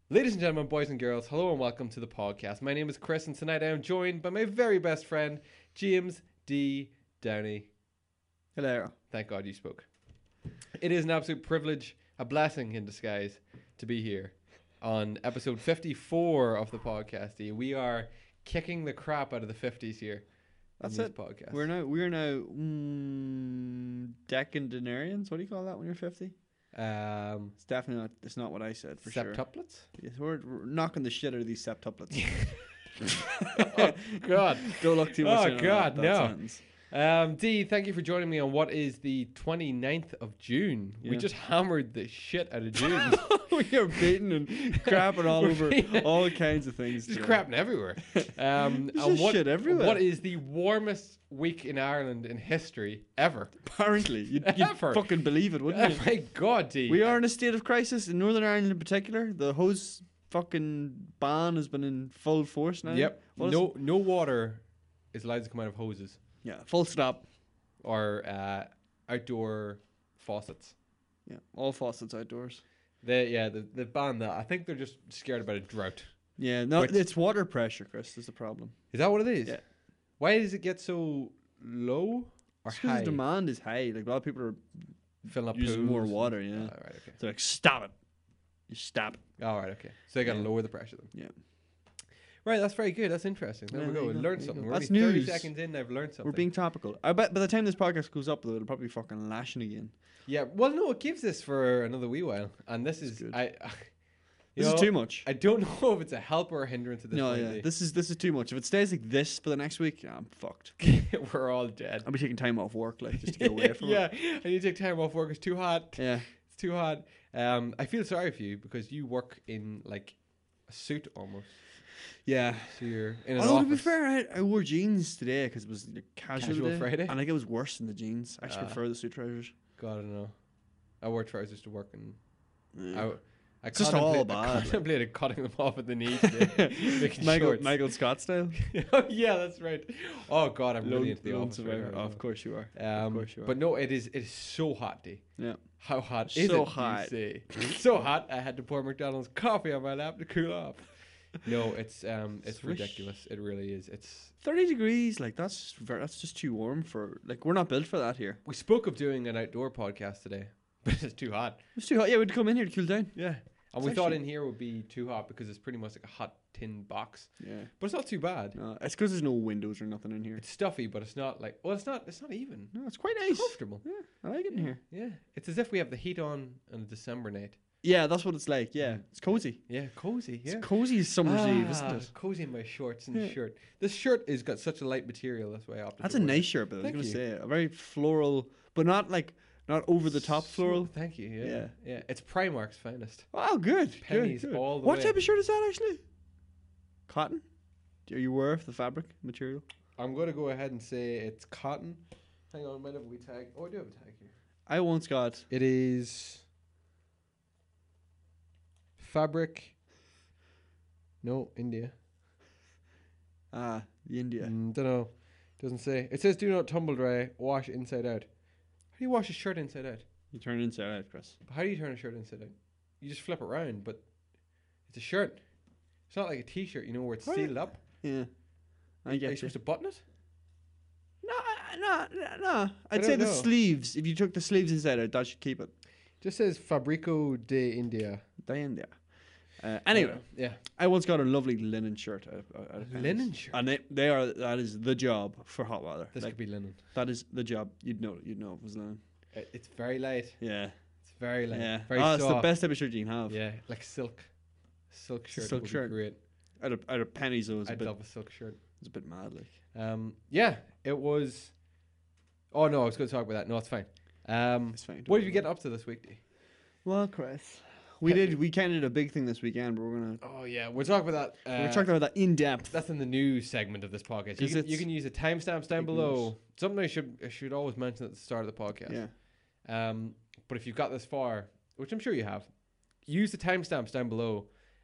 Ladies and gentlemen, boys and girls, hello and welcome to the podcast. My name is Chris, and tonight I am joined by my very best friend, James D. Downey. Hello. Thank God you spoke. It is an absolute privilege, a blessing in disguise, to be here on episode 54 of the podcast. We are kicking the crap out of the 50s here. That's in it. these podcasts. We're now decentenarians. What do you call that when you're 50? It's definitely not. It's not what I said for sure. Septuplets? Yes, we're knocking the shit out of these septuplets. Oh God! Don't look too much. Oh God, that no. sentence. D, thank you for joining me on what is the 29th of June. We Yeah. just hammered the shit out of June. We are beating and crapping all We're over beating- all kinds of things. Just today. crapping everywhere. There's just shit everywhere. What is the warmest week in Ireland in history ever? Apparently, you'd Ever. fucking believe it, wouldn't Oh you? my God, D. We are in a state of crisis in Northern Ireland in particular. The hose fucking ban has been in full force now. Yep. What is No water is allowed to come out of hoses Yeah, full stop. or outdoor faucets. Yeah, all faucets outdoors. The ban that. I think they're just scared about a drought. Yeah, no, Which- it's water pressure, Chris. Is the problem? Is that what it is? Yeah. Why does it get so low or It's 'cause high? the demand is high. Like a lot of people are Filling up using more pools. water. Yeah, Oh, right, okay. they're like, stop it. You stop it. All right, okay. So they got to Yeah. lower the pressure then. Yeah. Right, that's very good. That's interesting. There Yeah, we there go. you We go, learned there you something. go. We're That's only 30 news. seconds in. I've learned something. We're being topical. I bet by the time this podcast goes up, though, it'll probably be fucking lashing again. Yeah. Well, no, it gives this for another wee while, and this is good. you This is know, too much. I don't know if it's a help or a hindrance at this No, point. yeah, this is too much. If it stays like this for the next week, I'm fucked. We're all dead. I'll be taking time off work, like just to get away from yeah, it. I need to take time off work. It's too hot. Yeah. It's too hot. I feel sorry for you because you work in like a suit almost. Yeah. So you're in an Although to office. be fair, I wore jeans today because it was a casual Casual day, Friday? and I think it was worse than the jeans. I actually Ah. prefer the suit trousers. God, I don't know. I wore trousers to work and Yeah. I It's just all I bad, like. contemplated cutting them off at the knee today, making shorts. Michael Scott style. Oh, yeah, that's right. Oh God, I'm really into the Loans office right survivor. now. Of course you are. Of course you are. But no, it is so hot, D. Yeah. How hot is So it? hot. You say? So hot. I had to pour McDonald's coffee on my lap to cool off. No, it's Swish. ridiculous. It really is. It's. 30 degrees, like that's just too warm for like we're not built for that here. We spoke of doing an outdoor podcast today, but it's too hot. It's too hot. Yeah, we'd come in here to cool down. Yeah. And It's we thought actually- in here would be too hot because it's pretty much like a hot tin box. Yeah. But it's not too bad. No, it's because there's no windows or nothing in here. It's stuffy, but it's not like it's not even. No, it's quite It's nice. comfortable. Yeah, I like it in here. Yeah. It's as if we have the heat on a December night. Yeah, that's what it's like. Yeah, it's cozy. Yeah, cozy. Yeah. It's cozy as summer's eve, isn't it? Cozy in my shorts and Yeah. shirt. This shirt has got such a light material. That's why I opted That's to a wear nice it. shirt, but I was Thank gonna you. say a very floral, but not over the top So- floral. Thank you. Yeah. Yeah. Yeah. It's Primark's finest. Oh, good. Pennies good. all the What way. type of shirt is that actually? Cotton? Are you aware of the fabric material? I'm going to go ahead and say it's cotton. Hang on, I might have a wee tag. Oh, I do have a tag here. I once got. It is fabric. No, India. The India. Don't know. Doesn't say. It says do not tumble dry. Wash inside out. How do you wash a shirt inside out? You turn it inside out, Chris. How do you turn a shirt inside out? You just flip it around, but it's a shirt. It's not like a t-shirt, where it's Right. sealed up. Yeah. I Are you get you. supposed to button it? No. I'd don't say the know. sleeves. If you took the sleeves inside out, that should keep it. Just says Fabrico de India. The India. Anyway, yeah. I once got a lovely linen shirt. Out of Penneys. Linen shirt? And that is the job for hot weather. This Like, could be linen. that is the job. You'd know it was linen. It's very light. Yeah. It's very light. Yeah. Very It's soft. the best type of shirt you can have. Yeah, like silk. Silk It's a shirt. silk would be shirt. great. Out of pennies, though, I'd love a silk shirt. it's a bit mad. Like. Yeah, it was. Oh no, I was going to talk about that. No, it's fine. It's fine. What did you get up to this week, D? Well, Chris. We kind of did a big thing this weekend, but we're Oh yeah, we'll talk about that. we're talking about that in depth. That's in the news segment of this podcast. Is You it? can use the timestamps down Big below. news. Something I should always mention at the start of the podcast. Yeah. But if you've got this far, which I'm sure you have, use the timestamps down below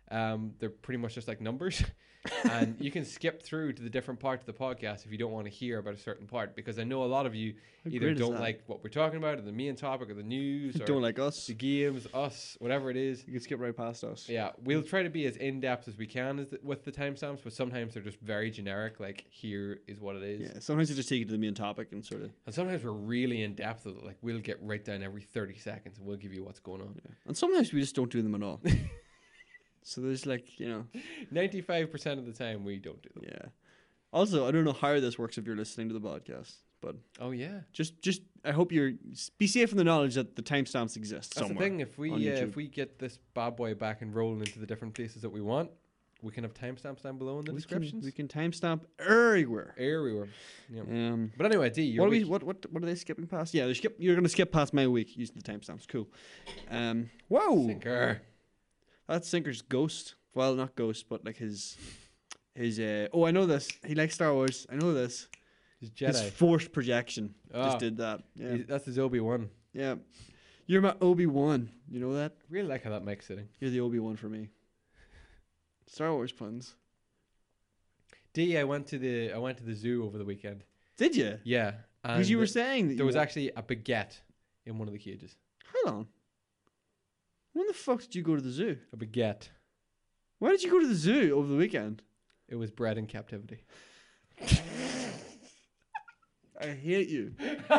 They're pretty much just like numbers. And you can skip through to the different parts of the podcast if you don't want to hear about a certain part, because I know a lot of you How either great is don't that? like what we're talking about, or the main topic, or the news, or Don't like us. the games, us, whatever it is. You can skip right past us. Yeah, we'll try to be as in depth as we can with the timestamps, but sometimes they're just very generic. Like, here is what it is, Yeah, sometimes you just take it to the main topic and sort of. and sometimes we're really in depth with it. Like, we'll get right down every 30 seconds, and we'll give you what's going on. Yeah. And sometimes we just don't do them at all. So there's 95% of the time, we don't do them. yeah. Also, I don't know how this works if you're listening to the podcast, but Oh yeah, just I hope be safe in the knowledge that the timestamps exist that's somewhere. the thing. If we on YouTube. if we get this bad boy back and rolling into the different places that we want, we can have timestamps down below in the descriptions. We can timestamp everywhere. Everywhere. Yeah. Um, But anyway, D, your what are week. what are they skipping past? Yeah, you're gonna skip past my week using the timestamps. Cool. Whoa. Sinker. That's Sinker's ghost. Well, not ghost, but like his. Oh, I know this. He likes Star Wars. I know this. His His Jedi. forced projection Oh, just did that. Yeah, That's his Obi-Wan. yeah. You're my Obi-Wan. You know that? Really like how that mic's sitting. You're the Obi-Wan for me. Star Wars puns. D, I went to the zoo over the weekend. Did you? Yeah. Because you were and saying that there was actually a baguette in one of the cages. Hold on. When the fuck did you go to the zoo? A baguette. Why did you go to the zoo over the weekend? It was bred in captivity. I hate you.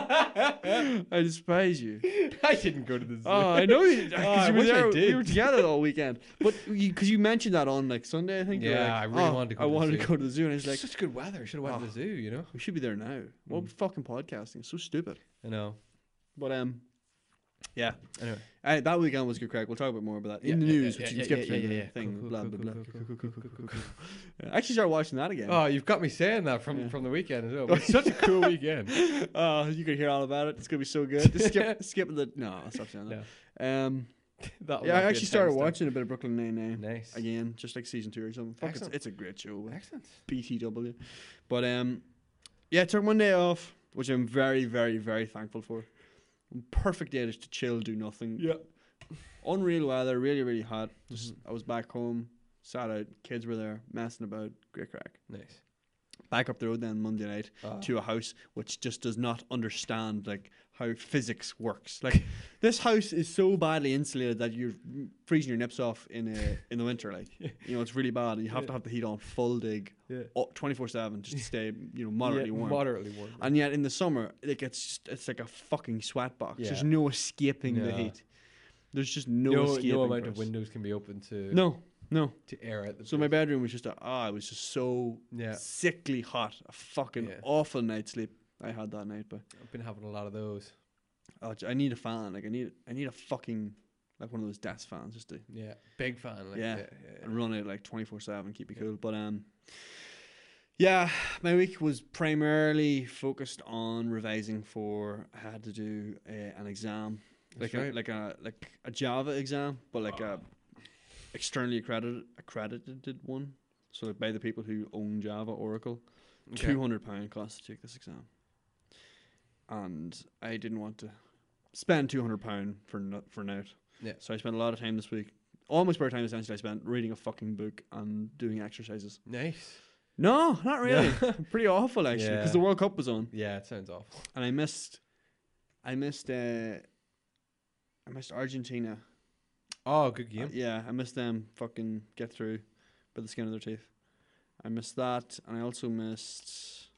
I despise you. I didn't go to the zoo. Oh, I know you. Oh, I Because you were wish I there. did. We were together all weekend. But because you mentioned that on like Sunday, I think. you were Yeah, like, I really wanted to go I to the wanted zoo. to go to the zoo, and I was like, It's such good weather. Should have went to the zoo, you know? we should be there now. What Mm. fucking podcasting? So stupid. I know. But yeah. Anyway. That weekend was good crack. We'll talk about more about that in the news, which you can skip through the thing. Blah blah blah. I actually started watching that again. Oh, you've got me saying that from Yeah. the weekend as well. But it's such a cool weekend. You can hear all about it. It's gonna be so good. Just skip the. No, I'll stop saying that. That'll Yeah, not I be a actually started timestamp. watching a bit of Brooklyn Nine-Nine Nice. again, just like season 2 or something. Fuck, Excellent. it's a great show. With Excellent. BTW. But yeah, I took one day off, which I'm very, very, very thankful for. Perfect day just to chill, do nothing. Yeah. Unreal weather, really, really hot. Just I was back home, sat out, kids were there, messing about, great crack. Nice. Back up the road then Monday night Oh. to a house which just does not understand like how physics works. Like this house is so badly insulated that you're freezing your nips off in the winter. Like it's really bad. And you have to have the heat on full dig, Yeah. 24/7 just to stay moderately warm. Moderately warm. And yet in the summer, like it's like a fucking sweat box. Yeah. There's no escaping the No. heat. There's just no escaping. no amount for of us. windows can be open to No. to air out the So my place. bedroom was just it was just so Yeah. sickly hot. A fucking Yeah. awful night's sleep I had that night. But I've been having a lot of those. I need a fan. Like I need a fucking like one of those desk fans just to Yeah. Big fan. Like, Yeah. yeah. and run it like 24/7, keep me Yeah. cool. But yeah, my week was primarily focused on revising for. I had to do an exam, That's like right. a Java exam, but like a externally accredited one. So like by the people who own Java, Oracle. Okay. £200 cost to take this exam, and I didn't want to spend £200 for now. Yeah. So I spent a lot of time this week. All my spare time essentially I spent reading a fucking book and doing exercises. Nice. No, not really. Yeah. Pretty awful actually, Yeah. because the World Cup was on, Yeah, it sounds awful. and I missed Argentina. Oh, good game. Yeah, I missed them fucking get through by the skin of their teeth. I missed that, and I also missed.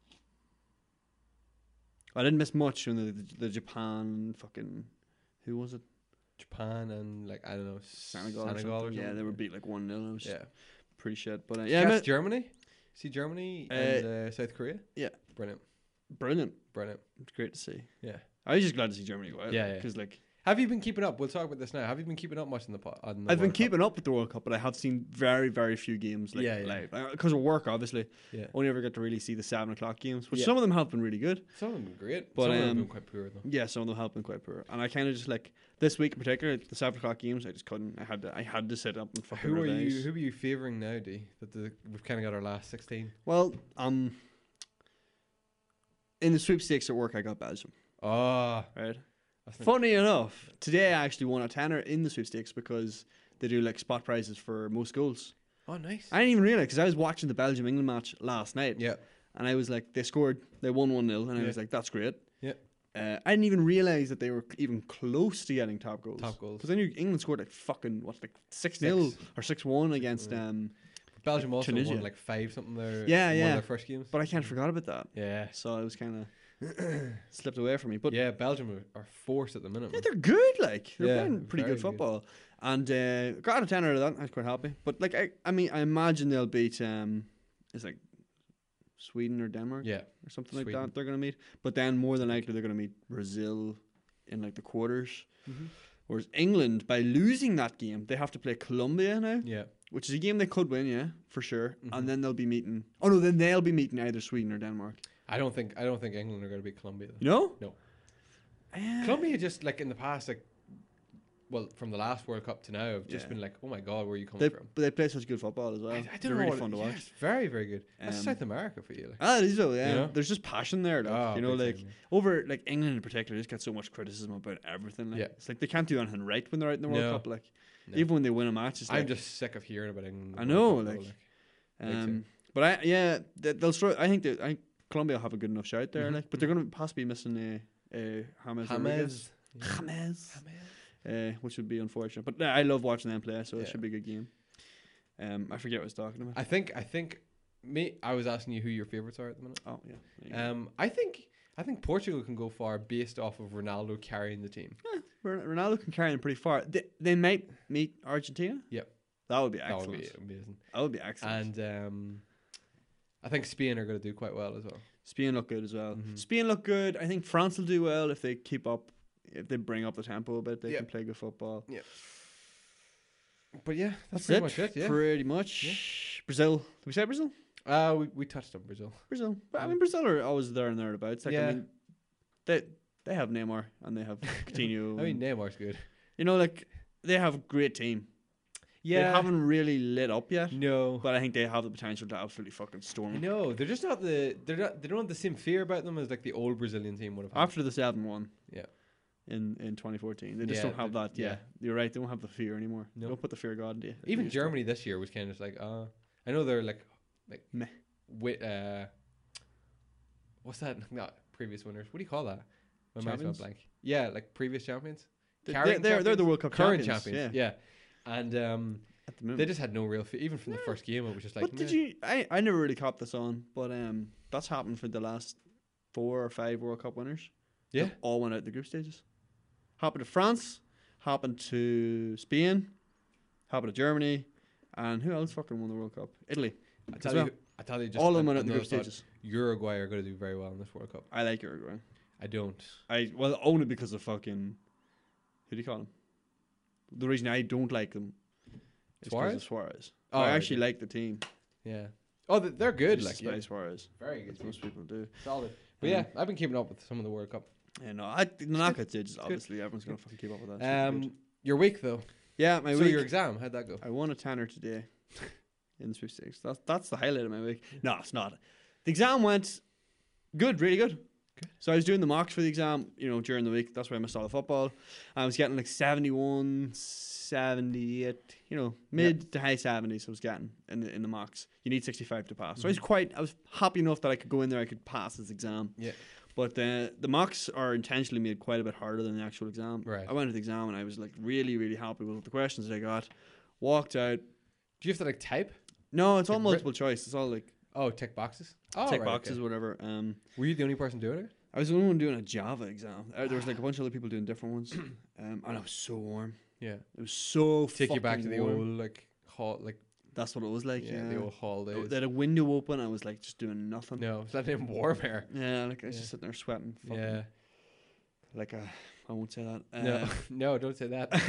I didn't miss much in the Japan fucking. Who was it? Japan and like I don't know Senegal. or or something. something. Yeah, they were beat like 1-0. It was Yeah. pretty shit. But Yeah, yeah, that's Germany. See Germany and South Korea. yeah. Brilliant. Brilliant. Brilliant. It's great to see. Yeah. I was just glad to see Germany go out. Yeah, yeah. Because like Have you been keeping up? We'll talk about this now. Have you been keeping up much in the on the I've been World Cup? keeping up with the World Cup, but I have seen very, very few games. Like, Yeah, yeah. live because of work, obviously. Yeah. Only ever get to really see the 7:00 games, which Yeah. some of them have been really good. Some of them have been great, But, some of them have um, been quite poor though. Yeah, some of them have been quite poor, and I kind of just like this week in particular, the 7:00 games. I just couldn't. I had to sit up and fucking. Who are revise. you favouring now, D? We've kind of got our last 16. Well, in the sweepstakes at work, I got Belgium. Oh, Right. that's not, Funny enough, today I actually won a tenner in the sweepstakes because they do like spot prizes for most goals. Oh, nice. I didn't even realize because I was watching the Belgium-England match last night. Yeah. And I was like, they won 1-0, and I Yeah. was like, that's great. Yeah. I didn't even realize that they were even close to getting top goals. Top goals. Because I knew England scored like fucking, 6-0 or 6-1 against. Belgium also Tunisia. won like 5 something there. Yeah, one yeah. of their first games. But I can't forgot about that. Yeah. So I was kind of slipped away from me. But Yeah, Belgium are forced at the minute. yeah, man. they're good. Like they're Yeah, playing pretty very good football. And got a 10 out of that. I was quite happy. But like I mean, I imagine they'll beat it's like Sweden or Denmark. Yeah. Or something like Sweden. that. They're gonna meet. But then more than likely they're gonna meet Brazil in like the quarters. Mm-hmm. Whereas England, by losing that game, they have to play Colombia now, Yeah. which is a game they could win, yeah, for sure. Mhm. And then they'll be meeting. Oh no, then they'll be meeting either Sweden or Denmark. I don't think England are going to beat Colombia. Though. You know? No. Uh, Colombia just like in the past, like, well, from the last World Cup to now, have just Yeah. been like, oh my god, where are you coming They, from? but they play such good football as well. I They're don't know. really what fun to yeah, watch. it's very, very good. That's Um, South America for you. Like. Ah, it is though, yeah. You know? There's just passion there, like, Oh, you know, big like time, yeah. over like England in particular, just get so much criticism about everything. Like, Yeah. it's like they can't do anything right when they're out in the World No. Cup. Like No. even when they win a match, it's I'm like, just sick of hearing about England. in the I World know, Cup, though, like, big time. but they'll I think Colombia will have a good enough shout there, Mhm, like, but they're going to possibly be missing James Rodriguez. James. Which would be unfortunate. But I love watching them play, so it Yeah. should be a good game. I forget what I was talking about. I think I was asking you who your favorites are at the minute. Oh yeah. There you go. I think Portugal can go far based off of Ronaldo carrying the team. Ronaldo can carry them pretty far. They might meet Argentina. Yep. That would be That excellent. would be amazing. That would be excellent. And I think Spain are going to do quite well as well. Spain look good as well. Mhm. Spain look good. I think France will do well if they keep up. If they bring up the tempo a bit, they Yeah. can play good football. But yeah, that's That's pretty much it. Yeah. Pretty much. Brazil. Did we say Brazil? We touched on Brazil. Brazil. But I mean, Brazil are always there and thereabouts. Like, Yeah. I mean, they have Neymar and they have Coutinho. I mean, Neymar's good. you know, like they have a great team. They haven't really lit up yet, No. but I think they have the potential to absolutely fucking storm. I them. know they're just not they don't have the same fear about them as like the old Brazilian team would have. Had. After the 7-1. Yeah. In 2014, they just Yeah, don't have that. Yeah, yeah. you're right. They don't have the fear anymore. No. They don't put the fear of God into you. Even They just Germany this year was kind of just like, I know they're like Meh. with what's that? Not previous winners. What do you call that? My mind's gone Champions? blank. Yeah, like previous champions. don't. Current They're the champions? World Cup Current champions. champions. Yeah. And At the moment. they just had no real fear. Even from the first game, it was just like. But did meh. you? I never really caught this on, but that's happened for the last 4 or 5 World Cup winners. Yeah. They've all went out the group stages. Happened to France. Happened to Spain. Happened to Germany. And who else fucking won the World Cup? Italy. I tell well. you, just All of them went out the another group thought, stages. Uruguay are going to do very well in this World Cup. I like Uruguay. I don't. Well, only because of fucking who do you call them? The reason I don't like them is because of Suarez. Oh, I actually okay. like the team. Yeah. Oh, they're good. Just Like despise yeah. Suarez. Very good. As most people do. Solid. But yeah, I've been keeping up with some of the World Cup. Yeah, no, the knockouts stage is obviously everyone's gonna fucking keep up with that. It's really good. Your week though. Yeah, my So week. your exam, how'd that go? I won a tenner today in the sweepstakes. That's the highlight of my week. No, it's not. The exam went good, really good. So I was doing the mocks for the exam, during the week. That's where I missed all the football. I was getting like 71, 78, mid to high 70s I was getting in the mocks. You need 65 to pass. So I was happy enough that I could go in there, I could pass this exam. Yeah. But the mocks are intentionally made quite a bit harder than the actual exam. Right. I went to the exam and I was like really, really happy with the questions that I got. Walked out. Do you have to like type? No, it's all Like multiple choice. It's all like Oh, tick boxes. Oh, tick right, boxes, okay. whatever. Were you the only person doing it? I was the only one doing a Java exam. There was like a bunch of other people doing different ones. And I was so warm. Yeah. It was so Take you back to the warm. old like hall, like That's what it was like. Yeah, the old hall days. They had a window open. I was like just doing nothing. No, is that name warm air? Yeah, like I was Yeah. just sitting there sweating. Fucking, Yeah. Like I won't say that. No, no, don't say that.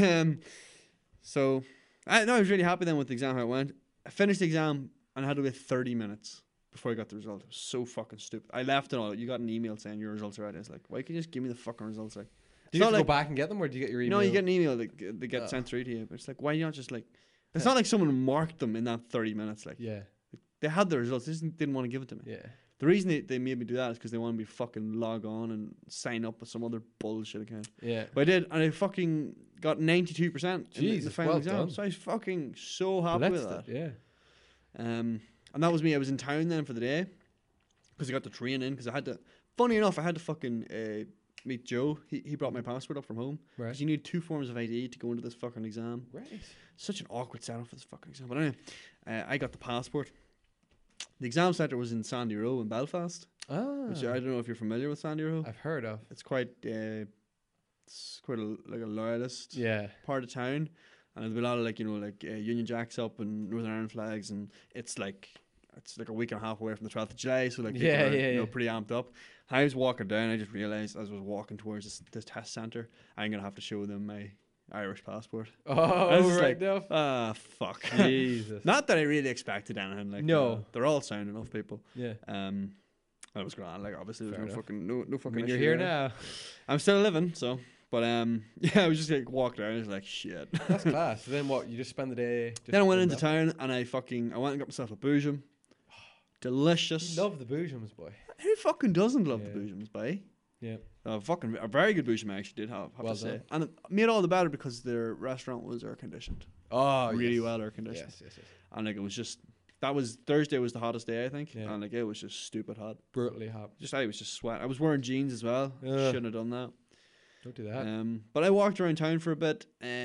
So I was really happy then with the exam how it went. I finished the exam and I had to wait 30 minutes before I got the result. It was so fucking stupid. I left it all. You got an email saying your results are right. I was like, why can't you just give me the fucking results? Like, Do you have not to like- go back and get them, or do you get your email? no, you get an email that they get Ugh. sent through to you. But it's like, why not just like? It's not like someone marked them in that 30 minutes. Like Yeah, they had the results. They just didn't want to give it to me. yeah. The reason they made me do that is because they wanted me to fucking log on and sign up with some other bullshit account. Yeah. But I did, and I fucking got 92% in the Jesus, final well exam. done. So I was fucking so happy with Blitzed that. it, yeah. And that was me. I was in town then for the day because I got the train in because I had to. Funny enough, I had to fucking meet Joe. He brought my passport up from home Right. because you need 2 forms of ID to go into this fucking exam. Right. Such an awkward setup for this fucking exam. But anyway, I got the passport. The exam centre was in Sandy Row in Belfast, which I don't know if you're familiar with Sandy Row. I've heard of. It's quite like a loyalist part of town, and there'll be a lot of like Union Jacks up and Northern Ireland flags, and it's like a week and a half away from the 12th of July, so like people are pretty amped up. I was walking down, I just realised as I was walking towards this test centre, I'm gonna have to show them my Irish passport. Oh, right. Like, Fuck. Jesus. Not that I really expected anything. Like, No. they're all sound enough people. Yeah. That was grand. Like, obviously, Fair there's enough. no fucking. I mean, issue you're here there. now. I'm still living, so. But yeah, I was just like walked around. I was like, shit. That's class. So then what? You just spend the day. Just Then I went doing into that? town and I went and got myself a boojum. Delicious. You love the boojums, boy. Who fucking doesn't love Yeah. the boojums, boy? Yeah. A very good boojum I actually did have Well to say. done. And it made all the better because their restaurant was air conditioned. Oh, Really yes. well air conditioned. Yes. And like it was just Thursday was the hottest day I think. Yeah. And like it was just stupid hot. Brutally hot. I was just sweating. I was wearing jeans as well. Ugh. Shouldn't have done that. Don't do that. But I walked around town for a bit.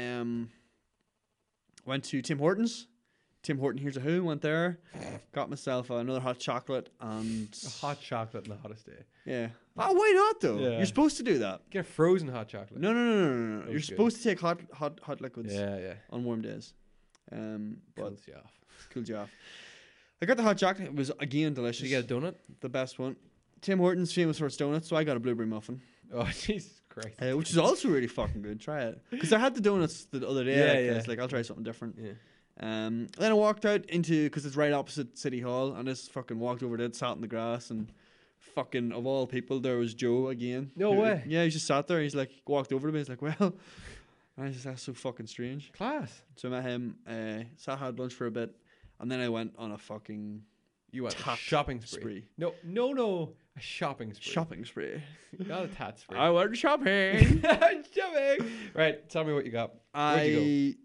Went to Tim Hortons. Tim Horton Here's a Who. Went there. Got myself another hot chocolate and A hot chocolate on the hottest day. yeah. Oh, why not though? Yeah. You're supposed to do that. Get a frozen hot chocolate. No. You're That's supposed to take hot liquids Yeah. on warm days. But Cools you off. cools you off. I got the hot chocolate. It was again delicious. Did you get a donut? The best one. Tim Hortons famous for its donuts, so I got a blueberry muffin, Oh, Jesus Christ. which is also really fucking good. Try it because I had the donuts the other day. Yeah, like, yeah. It's like I'll try something different. Yeah. Then I walked out because it's right opposite City Hall, and just fucking walked over there, sat in the grass, and fucking of all people, there was Joe again. No way. Yeah, he just sat there. He's like walked over to me. He's like, well, and I just that's so fucking strange. Class. So I met him. Sat had lunch for a bit, and then I went on a fucking You went a tat shopping spree. No. A shopping spree. shopping spree. Not a tat spree. I went shopping. Shopping. Right. Tell me what you got. Where'd you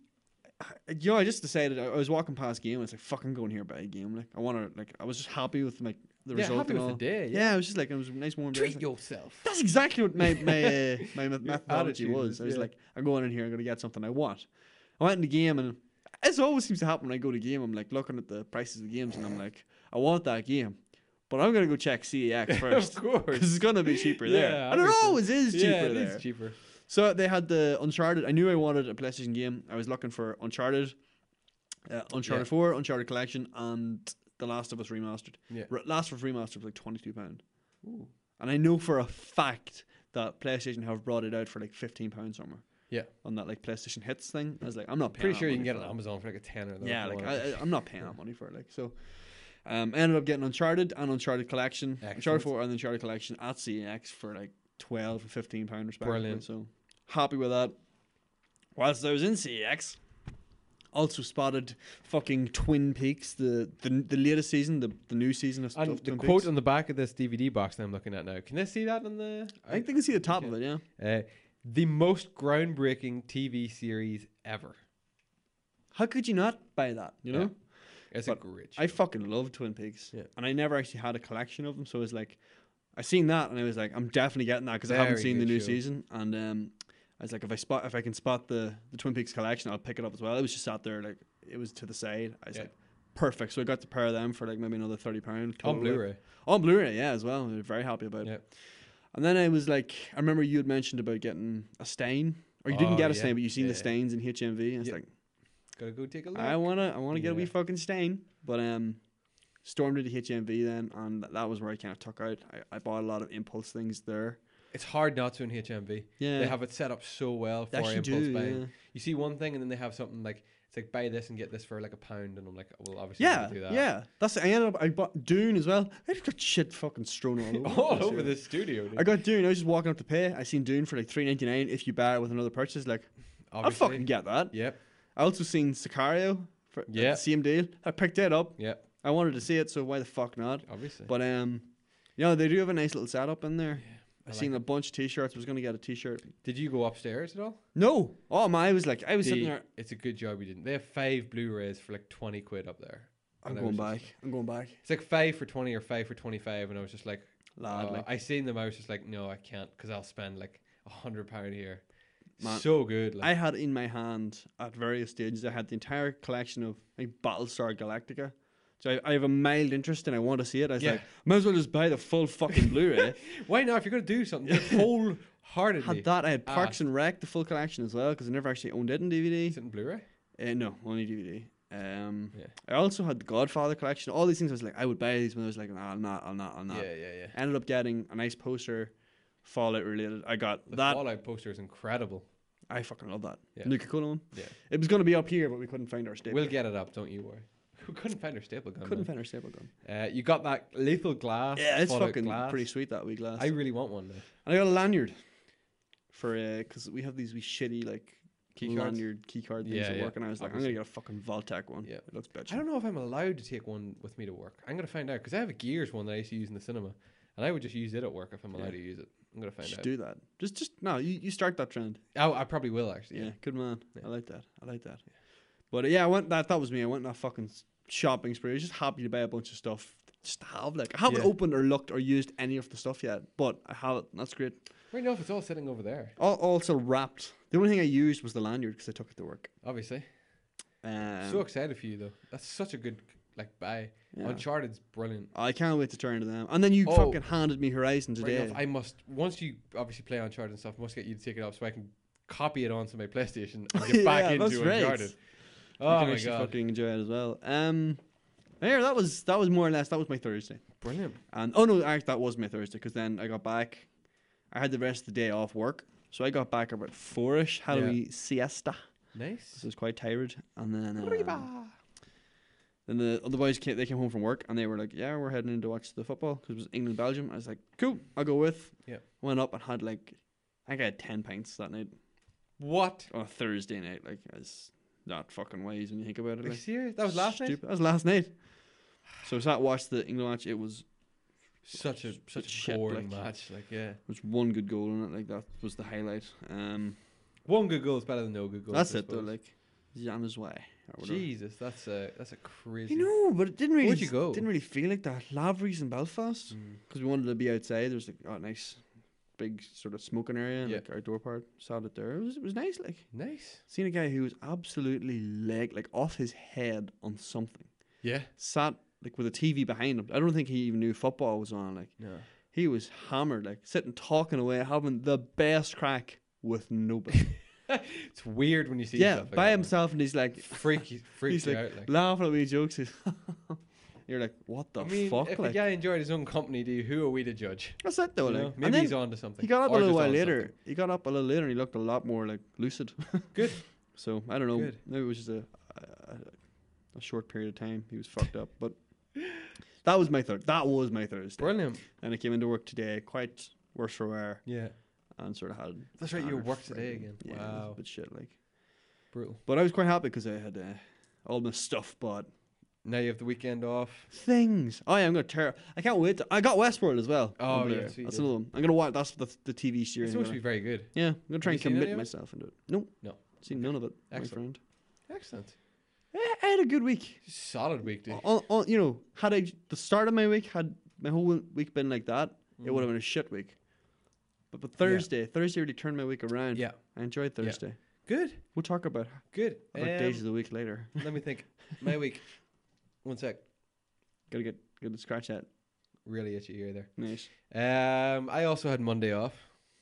I just decided I was walking past game. I was like, "Fucking going here by a game." Like, I was just happy with like the Yeah, result. happy and with all. the day, Yeah, I was just like, it was a nice warm day. I was Treat like, yourself. That's exactly what my methodology attitude was. is, I was yeah. like, I'm going in here. I'm going to get something I want. I went in the game, and as always seems to happen when I go to game, I'm like looking at the prices of the games, and I'm like, I want that game. But I'm going to go check CEX first. Of course. Because it's going to be cheaper there. Yeah, And it obviously. always is cheaper Yeah, it there. is cheaper. So they had the Uncharted. I knew I wanted a PlayStation game. I was looking for Uncharted, Uncharted 4, Uncharted Collection, and The Last of Us Remastered. Yeah. Last of Us Remastered was like £22. Ooh. And I know for a fact that PlayStation have brought it out for like £15 somewhere. Yeah. On that like PlayStation Hits thing. I was like, I'm not paying Pretty that sure you can money get for it on that. Amazon for like a tenner. though, Yeah, if you like want it. I'm not paying that money for it. Like so. I ended up getting Uncharted and Uncharted Collection, Excellent. Uncharted 4 and Uncharted Collection at CEX for like £12 and £15 respectively. Brilliant. So happy with that. Whilst I was in CEX, also spotted fucking Twin Peaks, the latest season, the new season of, And of the Twin quote Peaks. on the back of this DVD box that I'm looking at now. Can I see that on the? I think they can see the top of it. Yeah. The most groundbreaking TV series ever. How could you not buy that? You know. Yeah. It's a But great. I fucking love Twin Peaks. Yeah. And I never actually had a collection of them, so it was like, I seen that and I was like, I'm definitely getting that because I haven't Very seen the good new show. season. And I was like, if I can spot the Twin Peaks collection, I'll pick it up as well. It was just sat there like it was to the side. I was Yeah. like, perfect. So I got the pair of them for like maybe another £30 on Blu-ray. On Blu-ray, yeah, as well. I was very happy about it. Yeah. And then I was like, I remember you had mentioned about getting a stain, or you didn't Oh, get a yeah. stain, but you seen Yeah, the yeah. stains in HMV. And it's Yeah. like, Gotta go take a look. I wanna get a wee Yeah. fucking stain, but stormed into HMV then, and that was where I kind of took out. I bought a lot of impulse things there. It's hard not to in HMV. Yeah, They have it set up so well for They actually impulse do, buying. yeah. You see one thing and then they have something like it's like buy this and get this for like £1, and I'm like, well, obviously Yeah, I do that. yeah. I bought Dune as well. I just got shit fucking strewn all over. All the place, over yeah. this studio. Dude. I got Dune. I was just walking up to pay. I seen Dune for like $3.99 if you buy it with another purchase. Like, I'll Obviously. fucking get that. Yep. I also seen Sicario for Yeah. the same deal. I picked it up. Yep. I wanted to see it, so why the fuck not? Obviously. But they do have a nice little setup in there. I seen a bunch of t-shirts. I was gonna get a t-shirt. Did you go upstairs at all? No. Oh man, I was sitting there. It's a good job you didn't. They have 5 Blu-rays for like 20 quid up there. I'm And I was going just- back. I'm going back. It's like 5 for 20 or 5 for 25, and I was just like, Lad, oh, like, I seen them. I was just like, no, I can't, because I'll spend like £100 here. Man, So good. Like, I had in my hand at various stages. I had the entire collection of like Battlestar Galactica. So I have a mild interest and I want to see it. I was Yeah. like, might as well just buy the full fucking Blu-ray. why not? If you're gonna do something, just wholeheartedly. Had that. I had Ah. Parks and Rec, the full collection as well, because I never actually owned it in DVD. Is it in Blu-ray? No, only DVD. Yeah. I also had the Godfather collection. All these things I was like, I would buy these, when I was like, nah, I'll not. Yeah. Ended up getting a nice poster, Fallout related. I got The that. Fallout poster is incredible. I fucking love that. Yeah. Nuka-Cola one. Yeah. It was going to be up here, but we couldn't find our staple. We'll get it up. Don't you worry. We couldn't find our staple gun. Couldn't man. find our staple gun. You got that lethal glass. Yeah, it's Fallout fucking glass. pretty sweet, that wee glass. I really want one now. And I got a lanyard for because we have these wee shitty like Key cards? lanyard key card things Yeah, at yeah, work, and I was like, obviously. I'm gonna get a fucking Voltec one. Yeah. It looks bitchy. I don't know if I'm allowed to take one with me to work. I'm gonna find out, because I have a Gears one that I used to use in the cinema, and I would just use it at work if I'm allowed Yeah. to use it. I'm gonna find Just out. do that. Just no. You start that trend. Oh, I probably will actually. Yeah, good man. Yeah. I like that. But yeah, I went that was me. I went on that fucking shopping spree. I was just happy to buy a bunch of stuff just to have. Like, I haven't Yeah. opened or looked or used any of the stuff yet, but I have it. And that's great. Right now, if it's all sitting over there, Also wrapped. The only thing I used was the lanyard because I took it to work. obviously. Um, So excited for you though. That's such a good buy. yeah. Uncharted's brilliant. I can't wait to turn to them. And then you Oh. fucking handed me Horizon Right today. enough, I must, once you obviously play Uncharted and stuff, I must get you to take it up so I can copy it onto my PlayStation and get back Yeah, that's into right. Uncharted. You Oh can my actually god, fucking enjoy it as well. Yeah, that was more or less that was my Thursday. brilliant. And oh no, actually that was my Thursday because then I got back. I had the rest of the day off work, so I got back about 4ish. Had a Yeah. wee siesta. Nice. So I was quite tired, and then the other boys came home from work and they were like, "Yeah, we're heading in to watch the football because it was England Belgium." I was like, "Cool, I'll go with." Yeah. Went up and had like, I think I had 10 pints that night What? on a Thursday night. Like, it's not fucking wise when you think about it. Are you Like, serious? That was last night. stupid. That was last night. So I sat and watched the England match. It was Such a shit, boring like. match. Like, yeah, was one good goal in it. Like, that was the highlight. one good goal is better than no good goal. That's it though. Like, Jan's way. Or whatever. Jesus, that's a crazy. You know, but it didn't really. Where'd you go? Didn't really feel like that. Lavries in Belfast because we wanted to be outside. There was like a nice, big sort of smoking area and Yeah. like outdoor part. Sat it there. It was nice. Like, Nice. seen a guy who was absolutely like off his head on something. Yeah. Sat like with a TV behind him. I don't think he even knew football was on. Like, No. he was hammered. Like, sitting talking away, having the best crack with nobody. It's weird when you see Yeah, stuff like by that, himself, and he's like man. Freaks he's you like, out. Like, laughing at me jokes. He's You're like, what the I mean, fuck? if Like, a guy enjoyed his own company, who are we to judge? that's it though. You know? Like, Maybe and then he's on to something. he got up a Or little just while on later. something. He got up a little later, and he looked a lot more like lucid. Good. So I don't know. Good. Maybe it was just a short period of time. He was fucked up, but that was my Thursday. Brilliant. And I came into work today, quite worse for wear, Yeah. and sort of had. That's right, you standard worked today Friday. again. Yeah, it was Wow. a bit shit like. Brutal. But I was quite happy because I had all my stuff bought. Now you have the weekend off. Things. Oh yeah, I'm gonna tear. I can't wait. I got Westworld as well. Oh, over yeah, there. so you That's did. another one. I'm gonna watch. That's the TV series. It's supposed to be very good. Yeah, I'm gonna try Have and you seen any commit of it? myself into it. No, No. seen none of it. Excellent. My friend. Excellent. I had a good week. Solid week, dude. You know, had I the start of my week had my whole week been like that, it would have been a shit week. But Thursday really turned my week around. Yeah. I enjoyed Thursday. Good. We'll talk about Good. days of the week later. Let me think. My week. One sec. Gotta get good to scratch that. Really itchy ear there. Nice. I also had Monday off.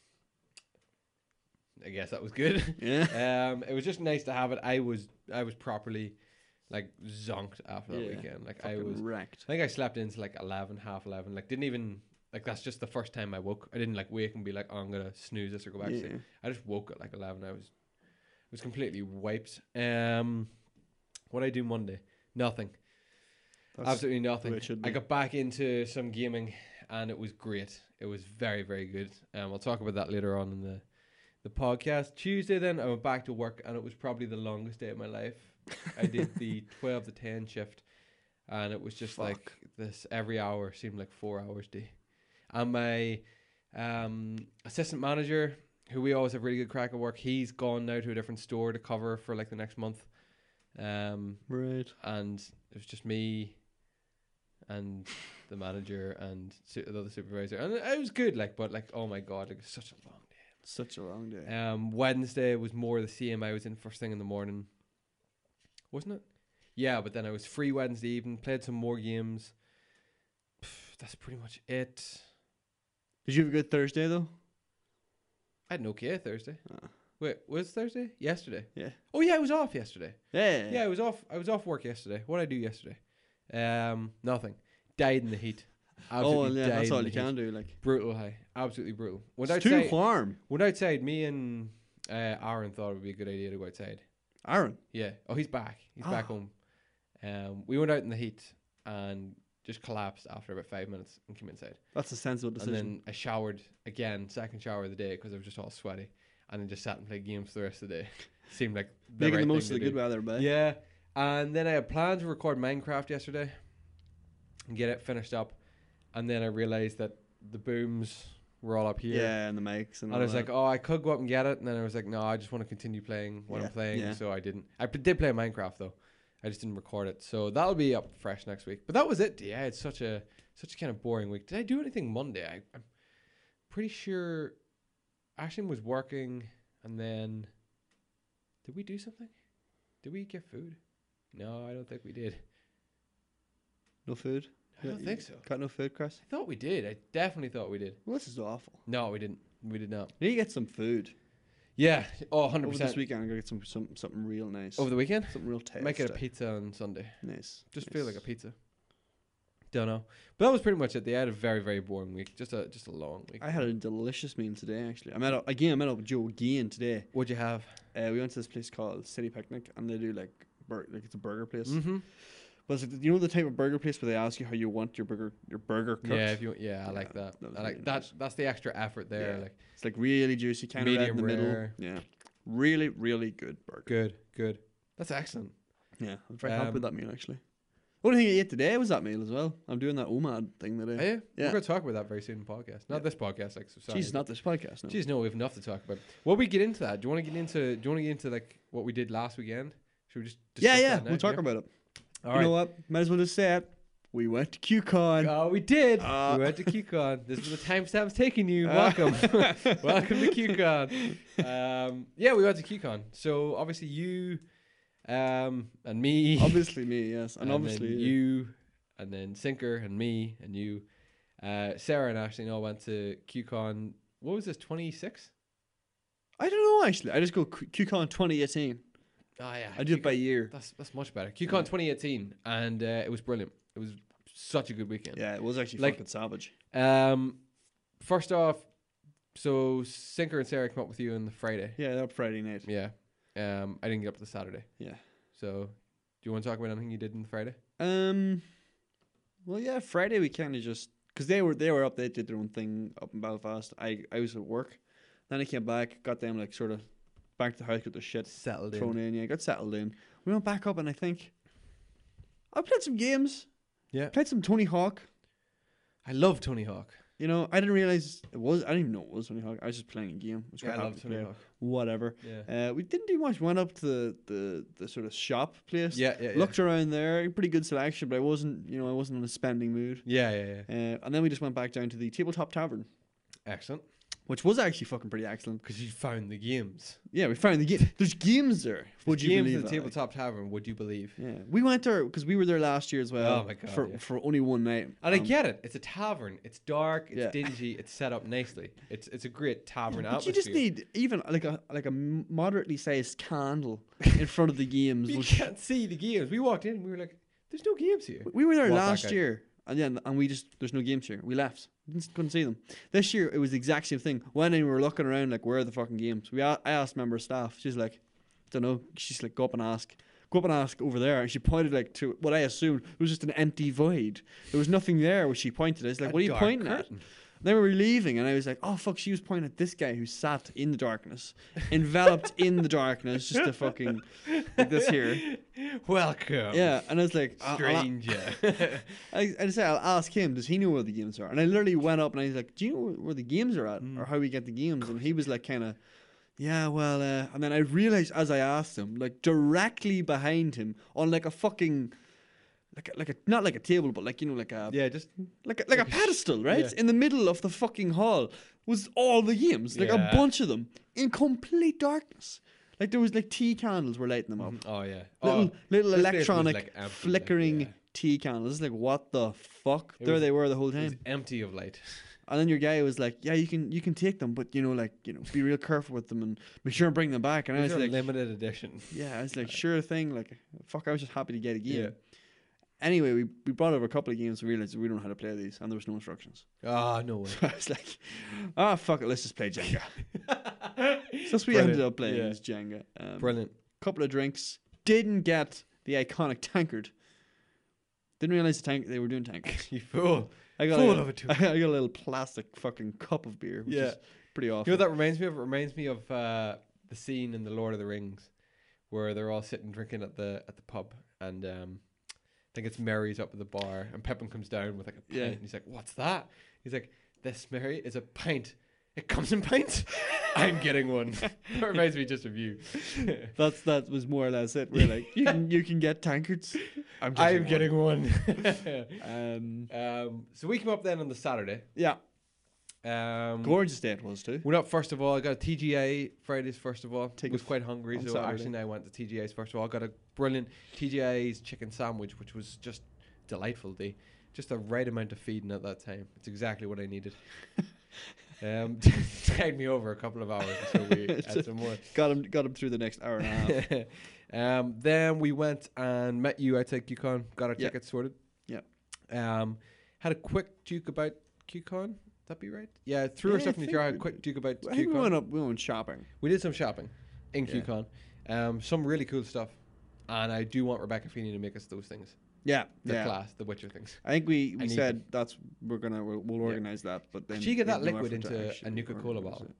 I guess that was good. Yeah. It was just nice to have it. I was properly like zonked after that Yeah. weekend. Like I Fucking was. wrecked. I think I slept into like 11, half 11. Like didn't even like that's just the first time I woke. I didn't like wake and be like, oh, I'm gonna snooze this or go back to sleep. Yeah. I just woke at like 11. I was completely wiped. What I do Monday? Nothing. That's Absolutely the way nothing. it should I be. got back into some gaming and it was great. It was very, very good. I'll talk about that later on in the podcast. Tuesday then I went back to work and it was probably the longest day of my life. I did the 12 to 10 shift and it was just like this every hour seemed like 4 hours day. And Assistant manager, who we always have really good crack at work, he's gone now to a different store to cover for like the next month. Right. And it was just me and the manager and the other supervisor, and it was good. Like, but like, oh my god, like, it was such a long day. Such a long day. Wednesday was more the same. I was in first thing in the morning, wasn't it? Yeah, but then I was free Wednesday evening. Played some more games. That's pretty much it. Did you have a good Thursday though? I had an okay Thursday. Ah. Wait, was it Thursday? Yesterday. Yeah. Oh yeah, I was off yesterday. Yeah. Yeah, I was off. I was off work yesterday. What did I do yesterday? Nothing. Died in the heat. Absolutely died that's all in you the heat. can do. Like, Brutal high. Absolutely brutal. it's too warm. Went outside. Me and Aaron thought it would be a good idea to go outside. Aaron. Yeah. Oh, he's back. He's back home. We went out in the heat and just collapsed after about 5 minutes and came inside. That's a sensible decision. And then I showered again, second shower of the day because I was just all sweaty, and then just sat and played games for the rest of the day. Seemed like making the most of the good weather, but yeah. And then I had planned to record Minecraft yesterday and get it finished up, and then I realized that the booms were all up here. Yeah, and the mics and I was like, oh, I could go up and get it, and then I was like, no, I just want to continue playing what I'm playing, yeah. so I didn't. I did play Minecraft though. I just didn't record it, so that'll be up fresh next week. But that was it. Yeah, it's such a kind of boring week. Did I do anything Monday? I'm pretty sure Ashton was working, and then did we do something? Did we get food? No, I don't think we did. No food? I don't think so. Got no food, Chris? I thought we did. I definitely thought we did. Well, this is awful. No, we didn't. We did not. You need to get some food. Yeah. Oh, 100%. Over this weekend, I'm going to get something real nice. Over the weekend? Something real tasty. Might get a pizza on Sunday. Nice. Just feel like a pizza. Don't know. But that was pretty much it. They had a very, very boring week. Just a long week. I had a delicious meal today, actually. I met up with Joe again today. What'd you have? We went to this place called City Picnic, and they do like it's a burger place. Mm-hmm. But it's like, you know the type of burger place where they ask you how you want your burger cooked? Yeah, I like that. I like that. That's the extra effort there. Yeah. Like, it's like really juicy, kind of red in the medium middle. Yeah, really, really good burger. Good. That's excellent. Yeah, I'm very happy with that meal actually. The only thing I ate today was that meal as well. I'm doing that OMAD thing today. Oh, yeah? Yeah. We're going to talk about that very soon in the podcast. Not this podcast, like, so sorry. Jeez, not this podcast. No. Jeez, no, we have enough to talk about. Well, we get into that. Do you want to get into like what we did last weekend? Should we just discuss that now? We'll talk about it. All you right. know what? Might as well just say it. We went to QCon. Oh, we did. We went to QCon. This is the timestamp's taking you. Welcome. Welcome to QCon. Yeah, we went to QCon. So obviously you and me. Obviously me, yes. And obviously you. And then Sinker and me and you. Sarah and Ashley all went to QCon. What was this, 26? I don't know, actually. I just go QCon 2018. Oh, yeah. I do it by year. That's much better. QCon 2018. And it was brilliant. It was such a good weekend. Yeah, it was actually Like, fucking savage. First off, so Sinker and Sarah came up with you on the Friday. Yeah, that Friday night. Yeah. I didn't get up to Saturday. Yeah. So, do you want to talk about anything you did on the Friday? Well, yeah, Friday we kind of just because they were up, they did their own thing up in Belfast. I was at work, then I came back, got them like sort of back to the house, got the shit Settled thrown in. Yeah, got settled in. We went back up, and I think I played some games. Yeah. Played some Tony Hawk. I love Tony Hawk. You know, I didn't realize it was. I didn't even know it was Tony Hawk. I was just playing a game. I love Tony Hawk. Whatever. Yeah. We didn't do much. Went up to the sort of shop place. Yeah. Looked around there. Pretty good selection, but I wasn't in a spending mood. Yeah. And then we just went back down to the Tabletop Tavern, Excellent. which was actually fucking pretty excellent. Because you found the games. Yeah, we found the game. There's games there. Would you games believe at the that? Tabletop Tavern, would you believe? Yeah, we went there because we were there last year as well. Oh my God, For yeah. for only one night. And I get it. It's a tavern. It's dark. It's Yeah. dingy. It's set up nicely. It's a great tavern But atmosphere. you just need even like a moderately sized candle in front of the games. You which- can't see the games. We walked in. We were like, "There's no games here." We were there Walk back last out. year, and we just there's no games here. We left, couldn't see them. This year it was the exact same thing. When we were looking around, like where are the fucking games? I asked member of staff. She's like, don't know. She's like, go up and ask over there. And she pointed like to what I assumed was just an empty void. There was nothing there. Where she pointed. I was like, A what are you dark pointing curtain. Then we were leaving, and I was like, "Oh fuck!" She was pointing at this guy who sat in the darkness, enveloped in the darkness, just a fucking like this here. Welcome. Yeah, and I was like, Stranger. I said, "I'll ask him. Does he know where the games are?" And I literally went up and I was like, "Do you know where the games are at, or how we get the games?" And he was like, kind of. Yeah, well, and then I realized as I asked him, like directly behind him on like a fucking, like a not like a table, but like like a Yeah, just like a pedestal, right? yeah. In the middle of the fucking hall was all the games, like a Yeah. bunch of them in complete darkness. Like there was like tea candles were lighting them up, oh yeah. little this place was, electronic like, empty, like, flickering yeah. tea candles. Like what the fuck? It There was- they were the whole It was time. empty of light. And then your guy was like, "Yeah, you can take them, but be real careful with them and make sure and bring them back." And I These was are like, limited edition. "Yeah," I was like, "Sure thing." Like, fuck, I was just happy to get a game. Yeah. Anyway, we brought over a couple of games and realized we don't know how to play these, and there was no instructions. Ah, no way. I was like, fuck it, let's just play Jenga. So that's what we Brilliant. ended up playing Yeah. is Jenga. Brilliant. Couple of drinks. Didn't get the iconic tankard. Didn't realize they were doing tankard. You fool. I got Full a, of it too. I got a little plastic fucking cup of beer, which Yeah. is pretty awful. You know what that reminds me of? It reminds me of the scene in the Lord of the Rings where they're all sitting drinking at the pub, and I think it's Merry's up at the bar, and Pippin comes down with like a pint, Yeah. and he's like, "What's that?" He's like, "This, Merry, is a pint. It comes in pints. I'm getting one." That reminds me just of you. That was more or less it. We're like, you can get tankards. I'm getting one. one. So we came up then on the Saturday. Yeah, gorgeous day it was too. Went up first of all. I got a TGI Fridays first of all. Take Was it quite hungry, on so Saturday. actually I went to TGI's first of all. I got a brilliant TGI's chicken sandwich, which was just delightful. Just the right amount of feeding at that time. It's exactly what I needed. Tied me over a couple of hours until we had some more. Got him through the next hour and a half. Then we went and met you outside QCon. Got our Yeah. tickets sorted. Yeah. Had a quick duke about QCon. That be right? Yeah, threw our Yeah, stuff I in the think jar. Had a we- quick duke about I think QCon. we went shopping. We did some shopping in Yeah. QCon. Some really cool stuff. And I do want Rebecca Feeney to make us those things. Yeah, The yeah. class, the Witcher things. I think we I need said we'll organize that, but then She get that we have no liquid effort to into a actually Nuka-Cola organise bottle. it.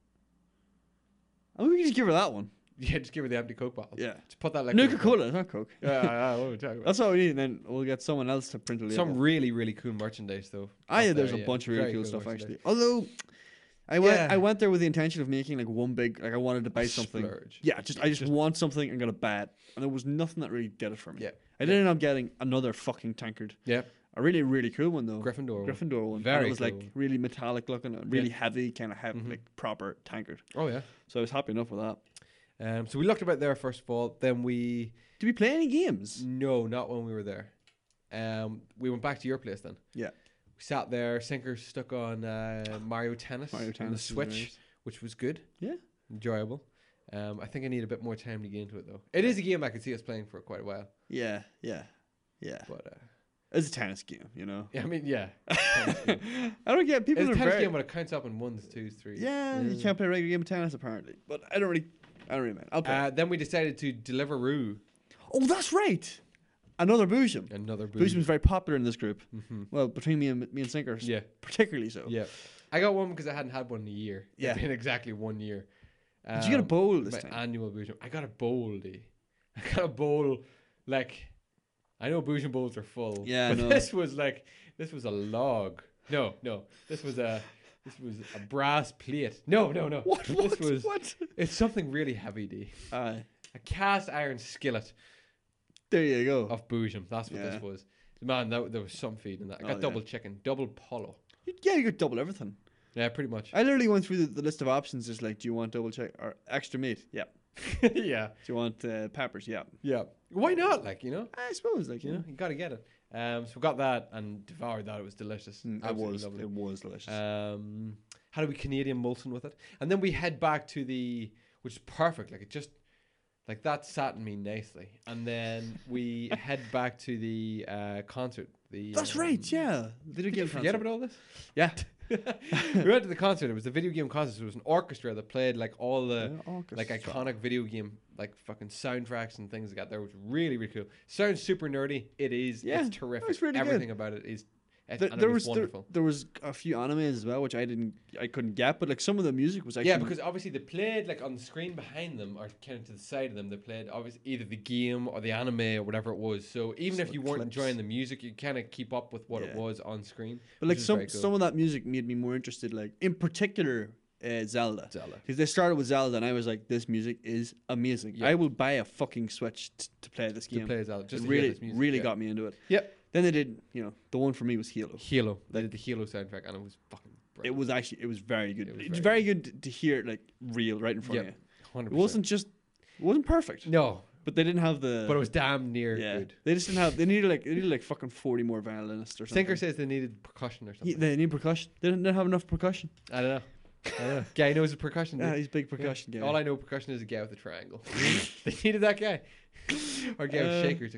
Oh, we can just give her that one. Yeah, just give her the empty Coke bottle. Yeah, Just put that liquid in. Nuka-Cola, not Coke. Yeah, what are we talking about? That's all we need, and then we'll get someone else to print a label. Some really, really cool merchandise, though. Yeah, up there's there, a bunch of really Very cool stuff merchandise. actually. Although I Yeah. went there with the intention of making like one big, like I wanted to buy something. Splurge. Yeah, I just want something and got a bet, and there was nothing that really did it for me. Yeah. I did end up getting another fucking tankard. Yeah. A really, really cool one though. Gryffindor. one. Gryffindor one. Very And it was cool like one. really metallic looking, really heavy, kind of heavy, Mhm. like proper tankard. Oh, yeah. So I was happy enough with that. So we looked about there first of all. Then we... Did we play any games? No, not when we were there. We went back to your place then. Yeah. We sat there. Sinker stuck on Mario Tennis Mario on the Tennis was Switch, nice. which was good. Yeah. Enjoyable. I think I need a bit more time to get into it though. It is a game I could see us playing for quite a while. Yeah. But It's a tennis game, you know. yeah, I mean, yeah. I don't get people It's a are tennis very game when it counts up in ones, twos, threes. yeah. You can't play a regular game of tennis apparently, but I don't really mind. I'll play. Then we decided to Deliveroo. Oh, that's right. Another Boojum. Another Boojum's very popular in this group. Mm-hmm. Well, between me and Sinkers, Yeah, particularly so. yeah. I got one because I hadn't had one in a year. Yeah. It's been exactly 1 year. Did you get a bowl this my time? annual Boojum. I got a bowl, D. I got a bowl, like, I know Boojum bowls are full. Yeah, I but know. this was a log. No. This was a brass plate. No. What? This was, What? it's something really heavy, D. Aye. A cast iron skillet There you go. of Boojum. That's what Yeah. this was. Man, there was some feed in that. I got Oh, double chicken, double polo. Yeah, you got double everything. Yeah, pretty much. I literally went through the list of options. Just like, do you want double check or extra meat? Yeah. Yeah. Do you want peppers? Yeah. Yeah. Why not? Like, you know? I suppose, like You know, you gotta get it. So we got that and devoured that. It was delicious. Absolutely lovely. It was delicious. Had a wee Canadian Molson with it, and then we head back to which is perfect. Like it just, like that sat in me nicely. And then we head back to the concert. That's right. Yeah. Video Did you game forget concert. about all this? Yeah. We went to the concert. It was the video game concert. So it was an orchestra that played like all the like Orchestra. iconic video game like fucking soundtracks and things like that. There was really, really cool. Sounds super nerdy. It is. Yeah, It's terrific. it's really good. Everything about it is And There, it there was was wonderful. there was a few animes as well, which I couldn't get, but like some of the music was actually Yeah, because obviously they played like on the screen behind them or kind of to the side of them. They played obviously either the game or the anime or whatever it was. So even So if you weren't clips. enjoying the music, you kind of keep up with what it Yeah. was on screen. but which like is some very cool. some of that music made me more interested. Like in particular, Zelda. Zelda. Because they started with Zelda, and I was like, "This music is amazing. Yeah. I will buy a fucking Switch to play this To game." play Zelda, just It to hear really, this music. really yeah. got me into it. Yep. Then they did, the one for me was Halo. Halo. They did the Halo soundtrack, and it was fucking It brilliant. was very good. It was It was very very good to hear it like real right in front Yep. of you. 100%. It wasn't perfect, No, but they didn't have the. but it was damn near yeah, good. they just didn't have. They needed like fucking 40 more violinists or something. Sinker says they needed percussion or something. They need percussion. They didn't have enough percussion. I don't know. Guy knows the percussion. Yeah, dude. he's a big percussion guy. All I know percussion is a guy with a triangle. They needed that guy. Or a guy with shakers.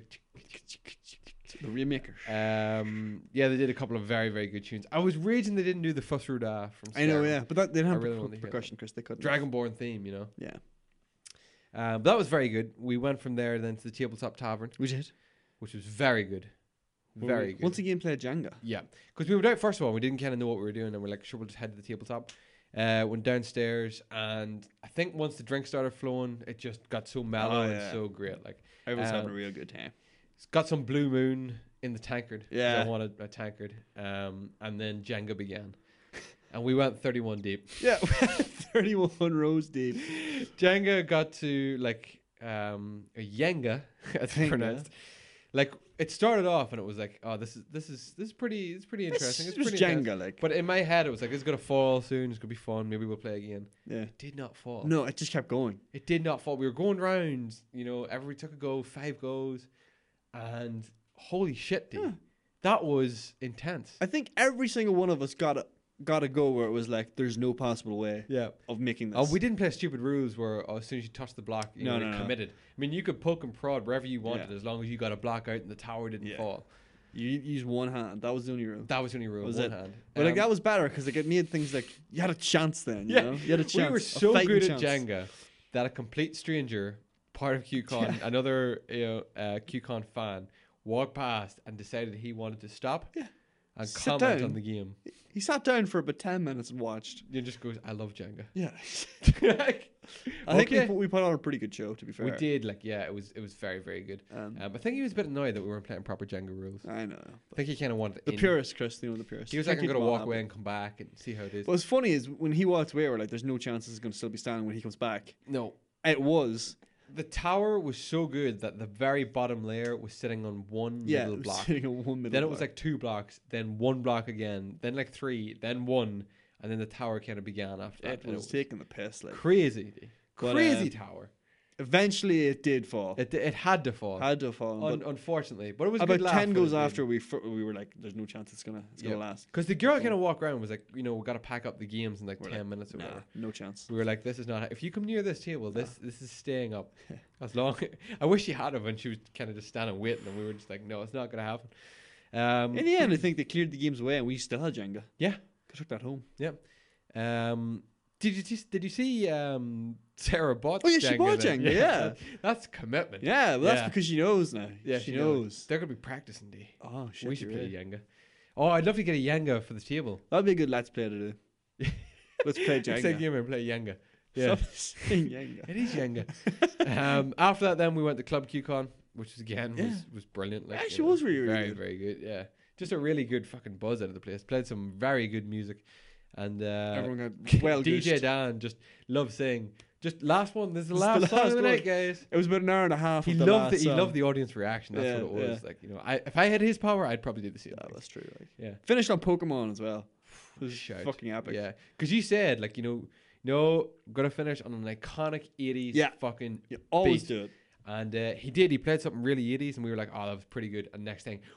The remaker. Yeah, they did a couple of very, very good tunes. I was raging they didn't do the Fuss Ruda from I know, Skyrim. yeah, but they didn't have really wanted to hear percussion, Chris. They couldn't. Dragonborn theme, you know. Yeah, But that was very good. We went from there then to the Tabletop Tavern, we did. which was very good. Very good. Once again, played Jenga. Yeah, because we were out first of all. We didn't kind of know what we were doing, and we're like, sure, we'll just head to the tabletop. Went downstairs, and I think once the drink started flowing, it just got so mellow Oh, and yeah. so great. Like, I was having a Um, real good time. it's got some Blue Moon in the tankard. 'cause Yeah. I wanted a tankard. And then Jenga began, and we went 31 deep. Yeah, 31 rows deep. Jenga got to like a Yenga, as it's Jenga. pronounced. Like it started off and it was like, oh, this is pretty interesting. It's It was pretty intense. Jenga, like. But in my head, it was like, it's gonna fall soon. It's gonna be fun. Maybe we'll play again. Yeah. It did not fall. No, it just kept going. It did not fall. We were going round. Every took a go, 5 goes, and holy shit, dude, Yeah. that was intense. I think every single one of us got a go where it was like, there's no possible way Yeah. of making this. Oh, we didn't play stupid rules where as soon as you touch the block, No, you're no. committed. I mean, you could poke and prod wherever you wanted Yeah. as long as you got a block out and the tower didn't Yeah. fall. You use one hand. That was the only rule. That was the only rule. Was one it? hand. But like that was better because like it made things like you had a chance then. You Yeah. know? You had a chance. We were a so fighting good chance. at Jenga that a complete stranger, part of QCon, another QCon fan, walked past and decided he wanted to stop Yeah. and Sit comment down. on the game. He sat down for about 10 minutes and watched. He just goes, "I love Jenga." Yeah. Like, I think okay. we put on a pretty good show, to be fair. We did, it was very, very good. I think he was a bit annoyed that we weren't playing proper Jenga rules. I know. I think he kind of wanted The in. purist, Chris, the purist. He was Can't like, "I'm keep gonna them all walk away happy. and come back and see how it is." What's funny is when he walked away, we're like, there's no chance this is going to still be standing when he comes back. No, It was. the tower was so good that the very bottom layer was sitting on one Yeah, middle it was block. sitting on one middle Then it was block. like 2 blocks, then 1 block again, then like 3, then 1, and then the tower kind of began after that. It and was taking the piss. Like, crazy, But, crazy tower. eventually it did fall. It had to fall, Had to fall. But unfortunately, but it was about good laugh 10 for goes the game. after we were like, there's no chance it's gonna Yeah. last. Because the girl kind of walked around and was like, we got to pack up the games in like We're 10 like, minutes or Nah, whatever. no chance. We were like, this is not. If you come near this table, this is staying up. As long. I wish she had it when she was kind of just standing waiting, and we were just like, no, it's not gonna happen. In the end, I think they cleared the games away, and we still had Jenga. Yeah. I took that home. Did you see Sarah bought? Oh yeah, she bought then? Jenga. Yeah, that's commitment. yeah. Well, that's Yeah. because she knows now. Yeah, she knows. They're gonna be practicing, D. Oh shit, We should you're play right. Jenga. Oh, I'd love to get a Jenga for the table. That'd be a good let's play to do. Let's play Jenga. Next time game and play Jenga. Yeah, Stop saying Jenga. it is Jenga. After that, then we went to Club QCon, which was again Yeah. was brilliant. Like, Yeah, she was really, really very good. very good. Yeah, just a really good fucking buzz out of the place. Played some very good music, and Everyone got well DJ goosed. Dan just loved saying, just last one. This is the This is last the song of last the one. night, guys. It was about an hour and a half. He of the loved last he song. loved the audience reaction. That's Yeah, what it was. yeah. Like, if I had his power, I'd probably do the same. Yeah, thing. that's true. Like. Yeah. Finished on Pokemon as well. It was Shout. fucking epic. Yeah, because you said like no, I'm gonna finish on an iconic '80s Yeah. fucking, You always Beat. do it. and he did. He played something really '80s, and we were like, oh, that was pretty good. And next thing,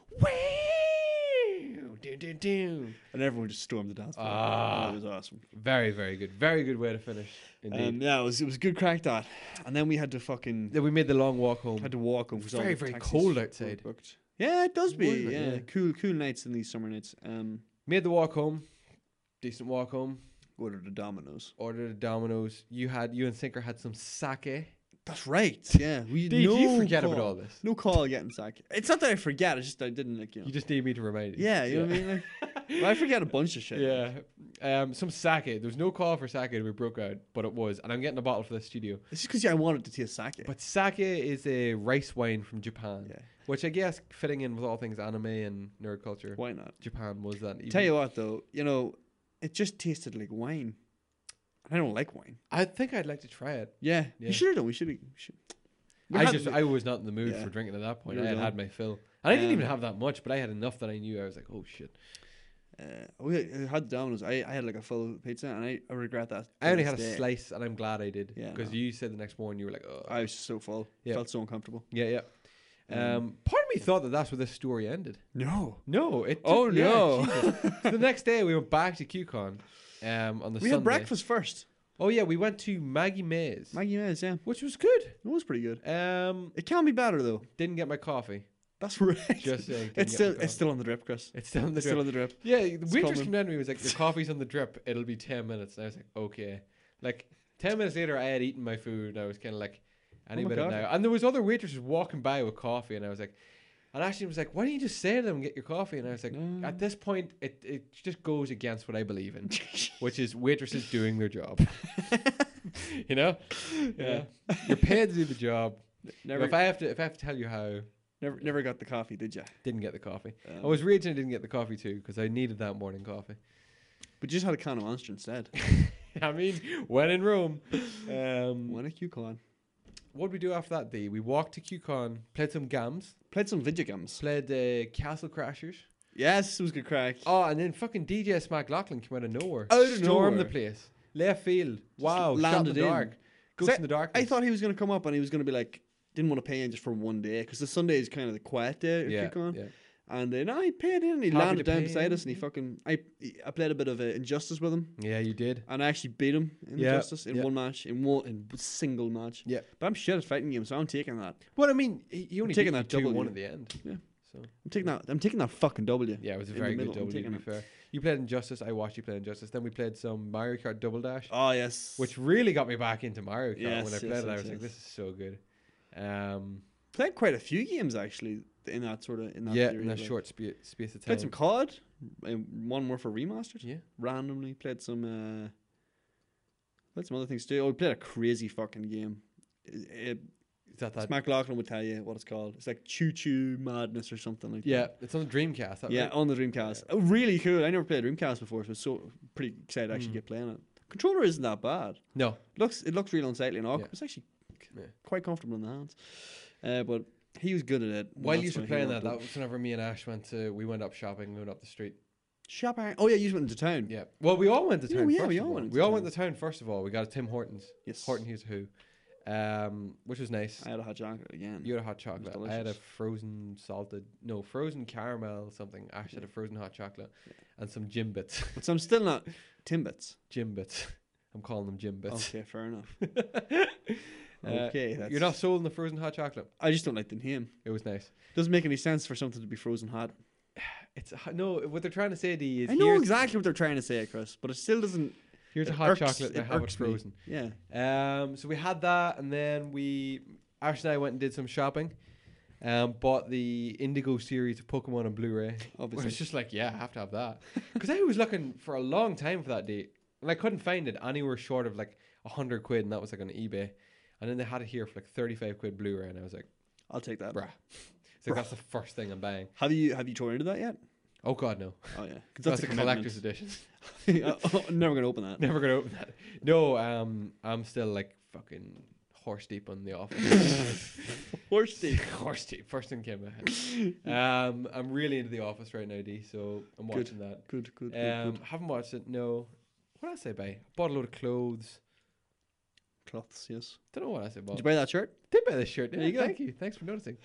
dun, dun, dun. And everyone just stormed the dance floor. Ah. It was awesome. Very very good way to finish. Indeed. Yeah, it was good crack that. And then we had to fucking Then we made the long walk home. had to walk home. 'cause It's all very, the very taxis cold were outside. booked. Yeah, it does be. Wasn't it? Yeah, Yeah. cool nights in these summer nights. Made the walk home. Decent walk home. Ordered the Domino's. Ordered a Domino's. You and Sinker had some sake. That's right. Yeah. We Did you no forget call. about all this? No call getting sacked. It's not that I forget. It's just I didn't like You just need me to remind you. Yeah, you know what I mean. Like, well, I forget a bunch of shit. Yeah. Some sake. There was no call for sake to be broke out, but it was. And I'm getting a bottle for the studio. It's just because I wanted to taste sake. But sake is a rice wine from Japan, Yeah. which I guess fitting in with all things anime and nerd culture. Why not? Japan was that. Even. Tell you what, though, it just tasted like wine. I don't like wine. I think I'd like to try it. Yeah. Yeah. You should have done. We should. I was not in the mood Yeah. for drinking at that point. You I were had done. my fill. And I didn't even have that much, but I had enough that I knew I was like, oh shit. We had Domino's. I had like a full pizza, and I regret that. I only had a day. slice, and I'm glad I did. Yeah, Because no. you said the next morning you were like, oh. I was so full. Yeah. Felt so uncomfortable. Yeah. Part of me thought that that's where this story ended. No. No. Oh, yeah, no. Jesus. So the next day we went back to QCon on the We Sunday. had breakfast first. Oh yeah, we went to Maggie Mae's, Maggie Mays, yeah. which was good. It was pretty good. Um, It can be better though. didn't get my coffee. That's right. Just saying. didn't It's get still my coffee. it's still on the drip, Chris. It's still on the It's drip. still on the drip. Yeah, the waitress coming. came down to me and was like, "Your coffee's on the drip. It'll be 10 minutes." And I was like, "Okay." Like 10 minutes later, I had eaten my food. And I was kind of like, "I need my a minute God. now." And there was other waitresses walking by with coffee, and I was like, and Ashley was like, "Why don't you just say to them and get your coffee?" And I was like, No. "At this point, it just goes against what I believe in, which is waitresses doing their job." You know? Yeah. You're paid to do the job. Never, If I have to tell you how, never got the coffee, did you? didn't get the coffee. I was raging I didn't get the coffee too because I needed that morning coffee. But you just had a can of Monster instead. I mean, when in Rome. When a QCon. What did we do after that day? We walked to QCon, played some games, Played some video games. played Castle Crashers. Yes, it was good crack. Oh, and then fucking DJ Smack Lachlan came out of nowhere. Out of Stormed nowhere. the place. Left field. Wow. Shot in landed the in. dark. 'Cause Ghost in the darkness. I thought he was going to come up and he was going to be like, didn't want to pay in just for one day because the Sunday is kind of the quiet day at yeah, QCon. yeah. And then I paid in. He Happy landed to down pay beside in, us and he yeah. fucking. I played a bit of Injustice with him Yeah, you did. and I actually beat him in Yeah, Injustice in yeah. one match, in single match. Yeah. But I'm shit at fighting games, so I'm taking that. Well, I mean, he only taking beat that you 2-1 W. at the end. Yeah. So I'm taking that fucking W. yeah, it was a In very the good middle, I'm W, to taking be it. fair. You played Injustice. I watched you play Injustice. Then we played some Mario Kart Double Dash. Oh yes. Which really got me back into Mario Kart Yes, when I yes, played it. I yes, was like, yes. "This is so good." Played quite a few games actually in that period, In that like. short space of time. Played some COD, one more for remastered. Yeah, Randomly played some other things too. Oh, we played a crazy fucking game. is that Smack Laughlin would tell you what it's called. It's like Choo Choo Madness or something like Yeah, that. it's on the Dreamcast. That Yeah, right? on the Dreamcast. Oh, really cool. I never played Dreamcast before, so I was so pretty excited to actually get playing it. Controller isn't that bad. No, It looks real unsightly and awkward. Yeah. It's actually Yeah. quite comfortable in the hands. But he was good at it. while you That's were why he playing walked that up. was whenever me and Ash we went up shopping, we went up the street. Shopping. Oh yeah, you just went into town. Yeah. Well, we all went to Yeah, town. yeah, first we of all all. went We to all town. went to town first of all. We got a Tim Hortons. Yes. Horton Here's Who, which was nice. I had a hot chocolate again. You had a hot chocolate. I had a delicious. frozen caramel something. Ash had a frozen hot chocolate and some gym bits. But I'm still not Timbits. Gym bits. I'm calling them gym bits. Okay, fair enough. Uh, Okay, that's. You're not sold on the frozen hot chocolate. I just don't like the name. It was nice. Doesn't make any sense for something to be frozen hot. No. What they're trying to say to you is I know exactly what they're trying to say, Chris, but it still doesn't. here's a it hot irks- chocolate and I have it irks me. frozen. Yeah. So we had that, and then Ash and I went and did some shopping. Bought the Indigo series of Pokemon on Blu-ray. Obviously. It's just like, yeah, I have to have that because I was looking for a long time for that date, and I couldn't find it anywhere short of like £100, and that was like on eBay. And then they had it here for like 35 quid Blu-ray, and I was like, I'll take that. bruh. It's like that's the first thing I'm buying. Have you torn into that yet? Oh god, no. Oh yeah, because That's a collector's edition. I'm never gonna open that. Never gonna open that. No, I'm still like fucking horse deep on The Office. Horse deep. Horse deep. First thing came to my head. I'm really into The Office right now, D. So I'm Good. watching that. Good. Haven't watched it. No. What else did I buy? Bought a load of clothes. Cloths, yes. Don't know what else I Did bought. you buy that shirt? Did buy this shirt. There Yeah, you go. Thank you. Thanks for noticing.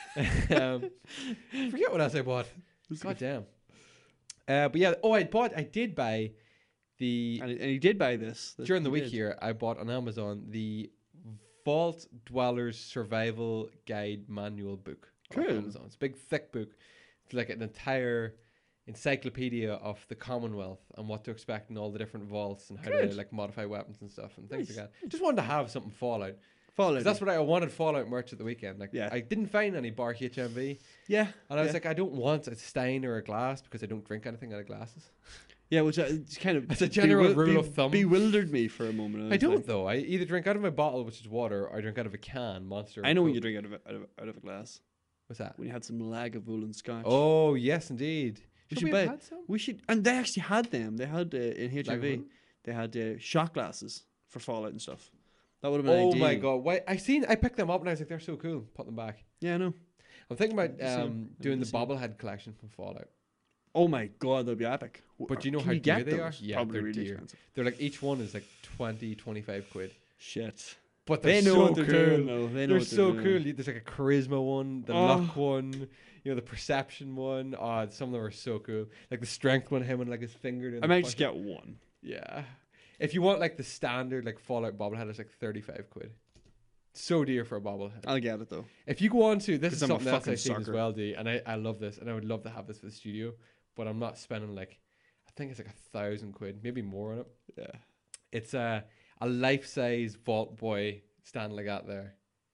Forget what else I bought. God damn. But yeah. Oh, I did buy the And he did buy this during the He week did. here. I bought on Amazon the Vault Dwellers Survival Guide Manual book. off Cool. Amazon. It's a big, thick book. It's like an entire encyclopedia of the Commonwealth and what to expect in all the different vaults and how to Good. like modify weapons and stuff and things Nice. like that. Just wanted to have something Fallout. Fallout. 'Cause that's what I wanted Fallout merch at the weekend. Like, Yeah. I didn't find any bar HMV, Yeah. and I was yeah. like, I don't want a stein or a glass because I don't drink anything out of glasses. Yeah, which it's kind of That's a general rule of thumb. Bewildered me for a moment. I was don't like, though. I either drink out of my bottle, which is water, or I drink out of a can, Monster. I or know when Coke. you drink out of a glass. What's that? When you had some Lagavulin scotch. Oh yes, indeed. We Should should we buy- have had some? We should, and they actually had them. They had in HMV. Lagavulin? They had shot glasses for Fallout and stuff. That would have been Oh ideal. my god! Why? I picked them up and I was like, they're so cool. Put them back. Yeah, I know. I'm thinking about The same. doing the The same. bobblehead collection from Fallout. Oh my god, that'd be epic. But do you know Can how you dear get they those? are? Yeah, Probably they're really dear. expensive. They're like each one is like 20, 25 quid. Shit. But they're They know so what they're cool. doing, though. They know They're what so they're cool. doing. There's like a charisma one, the Oh. luck one, you know, the perception one. Oh, some of them are so cool. Like the strength one, him and like his finger. I might just get one. Yeah. If you want like the standard like Fallout bobblehead, it's like 35 quid. So dear for a bobblehead. I'll get it though. If you go on to this is 'Cause I'm a something else fucking I've seen as sucker. well, D, and I love this, and I would love to have this for the studio, but I'm not spending like I think it's like 1,000 quid, maybe more on it. Yeah. It's a life size Vault Boy stand like that there.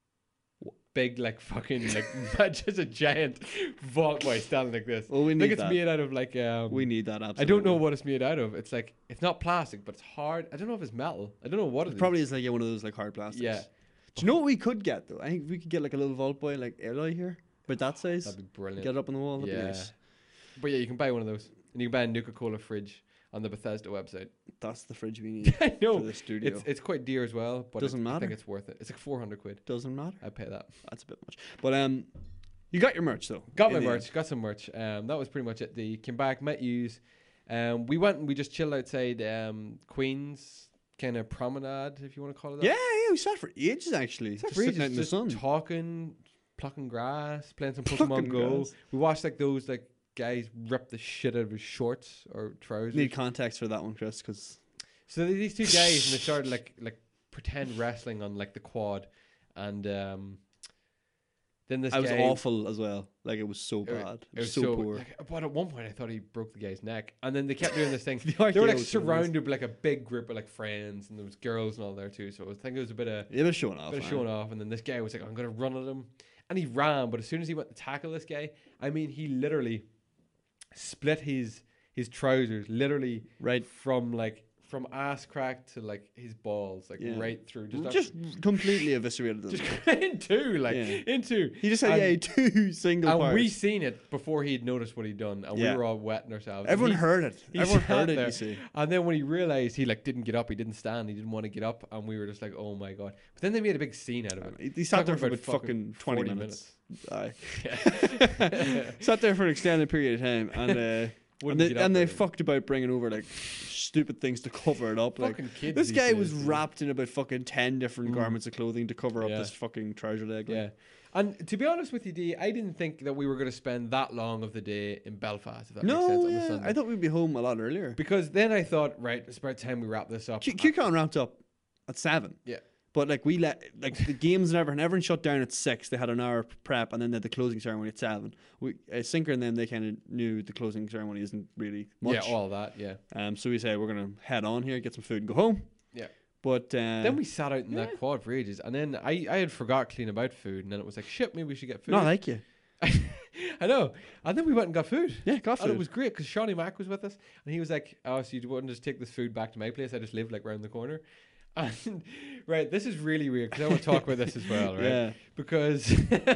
Big like fucking like just a giant Vault Boy standing like this. Well, we I need think it's that. made out of like We need that. Absolutely. I don't know what it's made out of. It's like it's not plastic, but it's hard. I don't know if it's metal. I don't know what it It is. probably is like one of those like hard plastics. Yeah. Do you know what we could get though? I think we could get like a little Vault Boy like Eloy here, but that size. That'd be brilliant. Get it up on the wall. That'd be Yeah. nice. But yeah, you can buy one of those, and you can buy a Nuka-Cola fridge on the Bethesda website. That's the fridge we need I for know the studio. it's quite dear as well, but Doesn't I think matter. it's worth it. It's like 400 quid. Doesn't matter. I'd pay that. That's a bit much. But you got your merch though. Got in my the merch. end. Got some merch. That was pretty much it. They came back, met yous. We went and we just chilled outside Queen's kind of promenade, if you want to call it that. Yeah, yeah, we sat for ages actually. Sat Just for sitting ages, out in the just sun. talking, plucking grass, playing some Plucking Pokemon Go. grass. We watched like those like guys rip the shit out of his shorts or trousers. Need context for that one, Chris, because So these two guys and they started like pretend wrestling on like the quad, and then this I was guy, awful as well. Like it was so It- bad. It was so poor. Like, but at one point I thought he broke the guy's neck, and then they kept doing this thing. The They were RKO like was surrounded by like a big group of like friends, and there was girls and all there too. So I think it was a bit of It was showing off. bit of man. showing off. And then this guy was like, "I'm gonna run at him," and he ran. But as soon as he went to tackle this guy, I mean, he literally split his trousers, literally Right. from ass crack to like his balls, like Yeah. right through, Just completely eviscerated them. just in two, like Yeah. in two. He just had and- two single And parts. we seen it before he'd noticed what he'd done, and Yeah. we were all wetting ourselves. Everyone And he- heard it. he Everyone sat heard it. there. You see. And then when he realized he like didn't get up, he didn't stand, he didn't want to get up, and we were just like, oh my god. But then they made a big scene out of it. He sat Talking there for about about fucking 20 40 minutes. Aye. Yeah. Sat there for an extended period of time, and Wouldn't get up and they there. fucked about bringing over like stupid things to cover it up. Like Fucking kids. this these guy days, was dude. wrapped in about fucking 10 different Mm. garments of clothing to cover up Yeah. this fucking trouser leg. like. Yeah. And to be honest with you, D, I didn't think that we were going to spend that long of the day in Belfast, if that makes sense, No, on the yeah. Sunday. I thought we'd be home a lot earlier. Because then I thought, right, it's about time we wrap this up. QCon wrapped up at 7. Yeah. But like we let like the games and everyone shut down at 6. They had an hour prep and then they had the closing ceremony at 7. We Sinker and them, they kind of knew the closing ceremony isn't really much. Yeah, all that, yeah. So we say we're gonna head on here, get some food, and go home. Yeah. But Then we sat out in yeah. that quad for ages, and then I had forgot clean about food, and then it was like, shit, maybe we should get food. not like you. I know. And then we went and got food. Yeah, got And it food. was great because Shawnee Mac was with us, and he was like, "Oh, so you wouldn't just take this food back to my place? I just live like round the corner." And right, this is really weird because I want to talk about this as well, right? Yeah. Because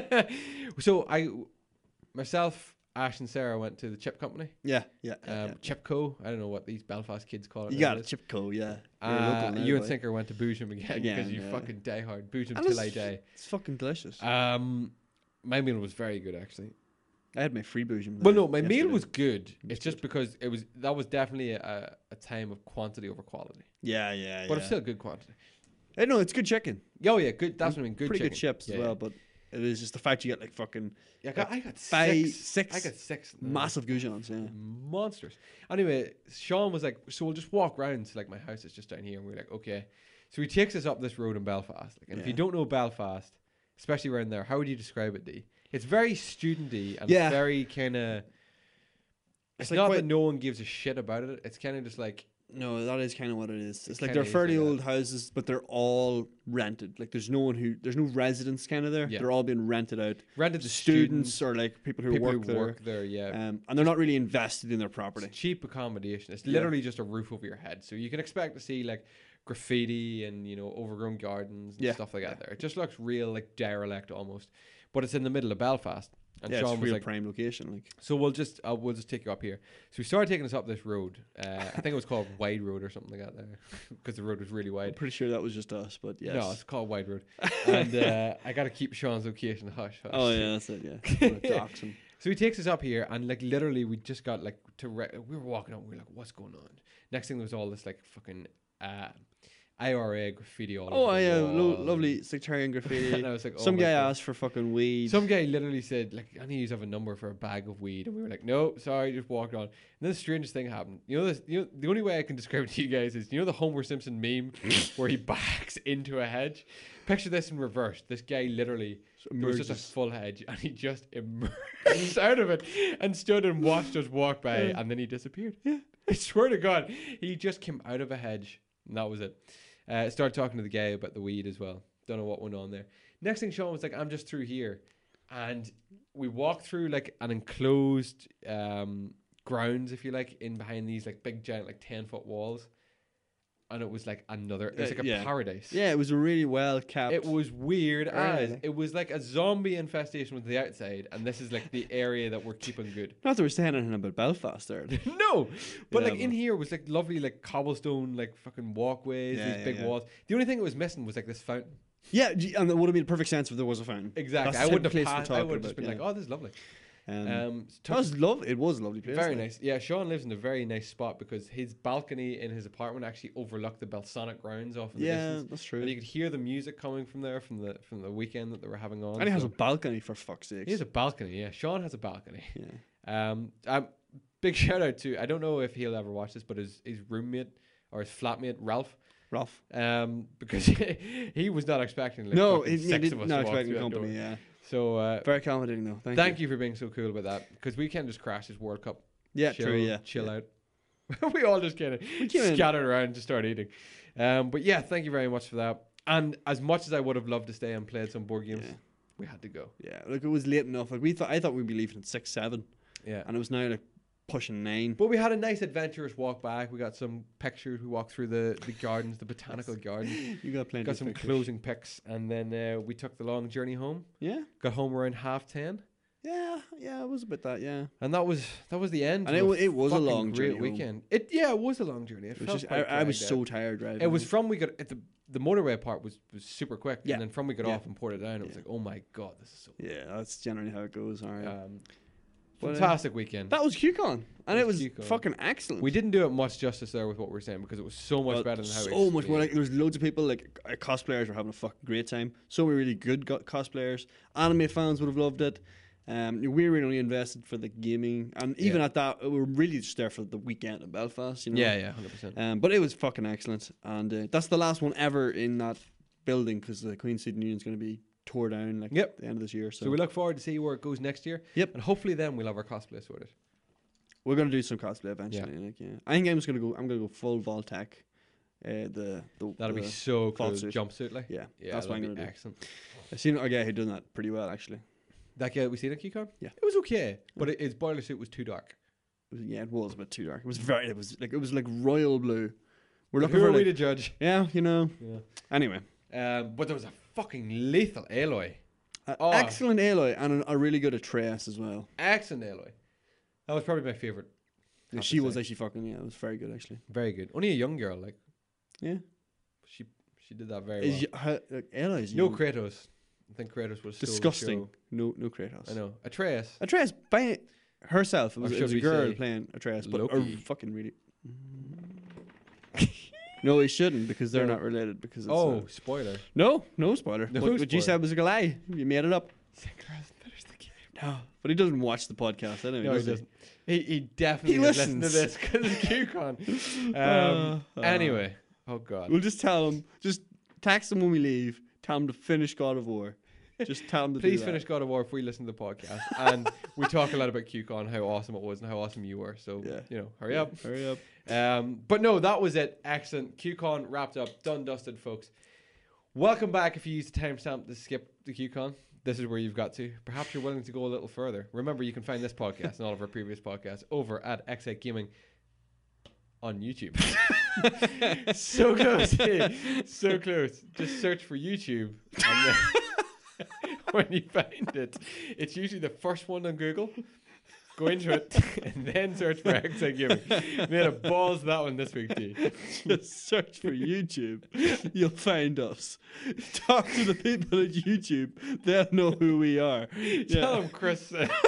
so myself, Ash, and Sarah went to the chip company, Yeah, yeah. Chipco. I don't know what these Belfast kids call it. You got a nowadays. Chipco, yeah. You're local now, You and boy. Sinker went to Boojum again Again, because you yeah. fucking die hard. Boojum And till I die. It's fucking delicious. My meal was very good actually. I had my free boojum. Well, no, my meal yesterday. was good. was It's just because that was definitely a time of quantity over quality, Yeah, yeah, but yeah. it's still good quantity. I know it's good chicken. Oh yeah, good. That's what I mean. Good, Pretty chicken. good chips Yeah, as well, yeah. but it is just the fact you get like fucking Yeah, I got five, six. six I got six. massive goujons. Yeah. Monsters. Anyway, Sean was like, "So we'll just walk round to like my house. It's just down here." And we are like, "Okay." So he takes us up this road in Belfast. Like, and if you Yeah. don't know Belfast, especially around there, how would you describe it, D? It's very studenty and Yeah. very kind of. It's like not quite- that no one gives a shit about it. It's kind of just like No, that is kind of what it is. It's like kinda they're is fairly like that. old houses, but they're all rented. Like there's no residents kind of there. Yeah. They're all being rented out. Rented to Students or like people who work there. yeah. And they're not really invested in their property. It's cheap accommodation. It's Yeah. literally just a roof over your head. So you can expect to see like graffiti and, you know, overgrown gardens and Yeah. stuff like that there. It just looks real like derelict almost. But it's in the middle of Belfast. And Yeah, Sean it's was real like, prime location. Like so we'll just take you up here. So we started taking us up this road. I think it was called Wide Road or something like that there, because the road was really I'm wide. pretty sure that was just us, but yes. No, it's called Wide Road. And I got to keep Sean's location hush. Hush. Oh yeah, that's it. Yeah. Dox him. So he takes us up here, and like literally, we just got like we were walking up. We were like, "What's going on?" Next thing there was all this like fucking IRA graffiti all Oh over the yeah, wall. lovely sectarian graffiti. And I was like, oh Some my guy God. asked for fucking weed. Some guy literally said, like, I need to have a number for a bag of weed. And we were like, no, sorry, just walked on. And then the strangest thing happened. You know this, the only way I can describe it to you guys is, you know the Homer Simpson meme where he backs into a hedge? Picture this in reverse. This guy literally, there was just a Emerges. full hedge and he just emerged out of it and stood and watched us walk by and then he disappeared. Yeah. I swear to God, he just came out of a hedge and that was it. Started talking to the guy about the weed as well. Don't know what went on there. Next thing Sean was like, I'm just through here. And we walked through like an enclosed grounds, if you like, in behind these like big giant like 10-foot walls. And it was like it was like a yeah. paradise. Yeah, it was a really well kept. It was weird as. Really? It was like a zombie infestation with the outside. And this is like the area that we're keeping good. Not that we're saying anything about Belfast there. No, but Yeah, like in here was like lovely like cobblestone like fucking walkways, Yeah, these big yeah. walls. The only thing it was missing was like this fountain. Yeah, and it would have made perfect sense if there was a fountain. Exactly. That's I the wouldn't place have we're passed. I talking would have just about, been yeah. like, oh, this is lovely. That Took- was love. It was a lovely place. very like. nice. Yeah, Sean lives in a very nice spot because his balcony in his apartment actually overlooked the Belsonic grounds off in the Yeah, distance. that's true. And you could hear the music coming from there from the weekend that they were having on. And he has so- a balcony for fuck's sake. he has a balcony. Yeah, Sean has a balcony. Yeah. Big shout out to, I don't know if he'll ever watch this, but his roommate or his flatmate Ralph. Ralph. Because he was not expecting like No, fucking he six did of us not to walk expecting through that company. door. Yeah. So Very accommodating though. thank you for being so cool about that because we can just crash this World Cup. Yeah, chill, true. Yeah. chill yeah. out. We all just kind of came in- scattered around and just start eating. But yeah, thank you very much for that. And as much as I would have loved to stay and played some board games, Yeah. we had to go. Yeah, like it was late enough. Like I thought we'd be leaving at 6, 7, Yeah. and it was now like pushing 9. But we had a nice adventurous walk back. We got some pictures. We walked through the gardens, the botanical gardens. You got plenty. Got of some pictures. closing pics, and then we took the long journey home. Yeah, Got home around 10:30, yeah. It was a bit that. Yeah, and that was the end. And of it was a fucking long great journey home. weekend. It was a long journey. It it was felt just quite I was dragged so out. tired driving. It was from we got the motorway part was super quick, Yeah. and then from we got Yeah. off and poured it down, it was Yeah. like, oh my god, this is so. Yeah, that's generally how it goes. All right. But, Fantastic weekend. that was QCon, and it was QCon. fucking excellent. We didn't do it much justice there with what we were saying because it was so much Well, better than how we so much more. explained Like there was loads of people, like cosplayers were having a fucking great time. So many really good cosplayers. Anime fans would have loved it. We were only invested for the gaming, and even Yeah. at that, we were really just there for the weekend in Belfast. You know? Yeah, 100%. But it was fucking excellent, and that's the last one ever in that building because the Queen Student Union is going to be tore down like Yep. at the end of this year. So, So we look forward to see where it goes next year. Yep. And hopefully then we'll have our cosplay sorted. we're going to do some cosplay eventually. Like, yeah. I think I'm going to go full Voltec. That'll be the- so cool. fall suit. Jumpsuit, like. yeah, Yeah, that's what I'm that'll going be to do. excellent. I've seen a guy who done that pretty well actually. That guy we seen at QCon? Yeah. It was okay, but his boiler suit was too dark. It was a bit too dark. It was like royal blue. We're looking Who for are we like, to judge? yeah, you know. Yeah. Anyway, But there was a fucking lethal Aloy. Oh. excellent Aloy and a really good Atreus as well. Excellent Aloy. That was probably my favorite. Yeah, have she to was say. actually fucking it was very good actually. Very good. Only a young girl, like Yeah, she did that very well. Aloy is No young. Kratos. I think Kratos was Disgusting. No Kratos. I know. Atreus. Atreus by herself. It Or was, should it was a we girl say playing Atreus, but Loki? fucking really. No, he shouldn't because they're No. not related. Because it's, Oh, spoiler. no spoiler. No what you spoiler. said was a lie. You made it up. Sinclair hasn't finished the game. No, but he doesn't watch the podcast anyway. No, he does doesn't. He definitely He listened to listens. this because it's QCon. Anyway. Oh, God. We'll just tell him. Just text him when we leave. Tell him to finish God of War. Just tell them to Please do finish God of War if we listen to the podcast. And we talk a lot about QCon, how awesome it was and how awesome you were. So, hurry up. Hurry up. But no, that was it. Excellent. QCon wrapped up. Done, dusted, folks. Welcome back if you use the timestamp to skip the QCon. This is where you've got to. Perhaps you're willing to go a little further. Remember, you can find this podcast and all of our previous podcasts over at X8 Gaming on YouTube. So close. So close. Just search for YouTube. And then when you find it, it's usually the first one on Google. Go into it and then search for X8 Gaming. Made a balls that one this week, too. Just search for YouTube. You'll find us. Talk to the people at YouTube. They'll know who we are. Tell them, Chris.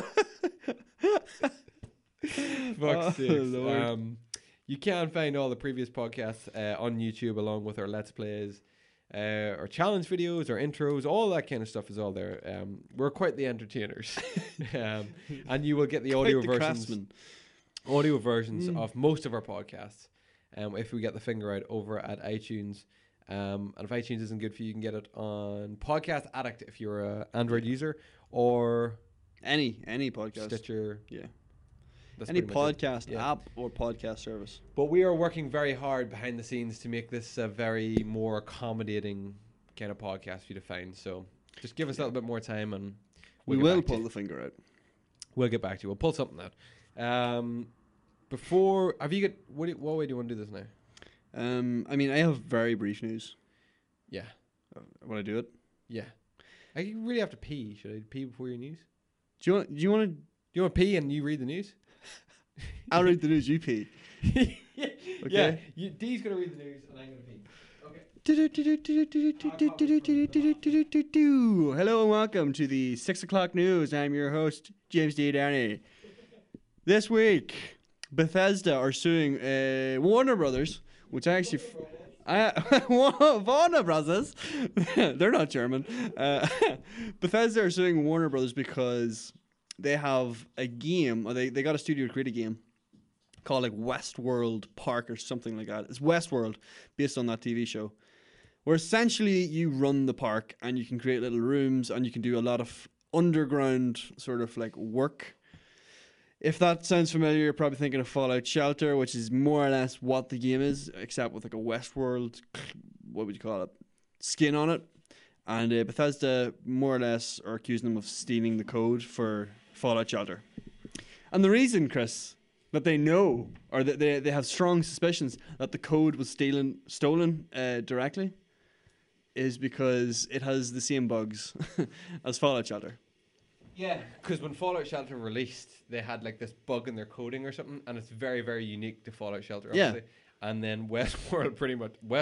Fuck's sakes. You can find all the previous podcasts on YouTube along with our Let's Plays, our challenge videos, our intros, all that kind of stuff is all there. We're quite the entertainers. And you will get the audio versions of most of our podcasts if we get the finger out over at iTunes. And if iTunes isn't good for you, you can get it on Podcast Addict if you're an Android user, or any podcast. Stitcher. Yeah. That's any pretty much podcast app or podcast service. But we are working very hard behind the scenes to make this a very more accommodating kind of podcast for you to find. So just give us a little bit more time and we will pull the finger out. We'll get back to you. We'll pull something out. Before, have you got, what way do you want to do this now? I mean, I have very brief news. Yeah. Want to do it? Yeah. I really have to pee. Should I pee before your news? Do you want to pee and you read the news? I'll read the news, you pee. Okay. Yeah. Dee's going to read the news and I'm going to pee. Okay. Hello and welcome to the 6 o'clock news. I'm your host, James D. Downey. This week, Bethesda are suing Warner Brothers, which I actually... Warner Brothers. They're not German. Bethesda are suing Warner Brothers because they have a game, or they got a studio to create a game called like Westworld Park or something like that. It's Westworld, based on that TV show, where essentially you run the park and you can create little rooms and you can do a lot of underground sort of like work. If that sounds familiar, you're probably thinking of Fallout Shelter, which is more or less what the game is, except with like a Westworld, what would you call it, skin on it. And Bethesda more or less are accusing them of stealing the code for Fallout Shelter. And the reason, Chris, that they know, or that they have strong suspicions that the code was stolen directly, is because it has the same bugs as Fallout Shelter. Yeah, because when Fallout Shelter released, they had like this bug in their coding or something, and it's very, very unique to Fallout Shelter, obviously. Yeah. And then Westworld pretty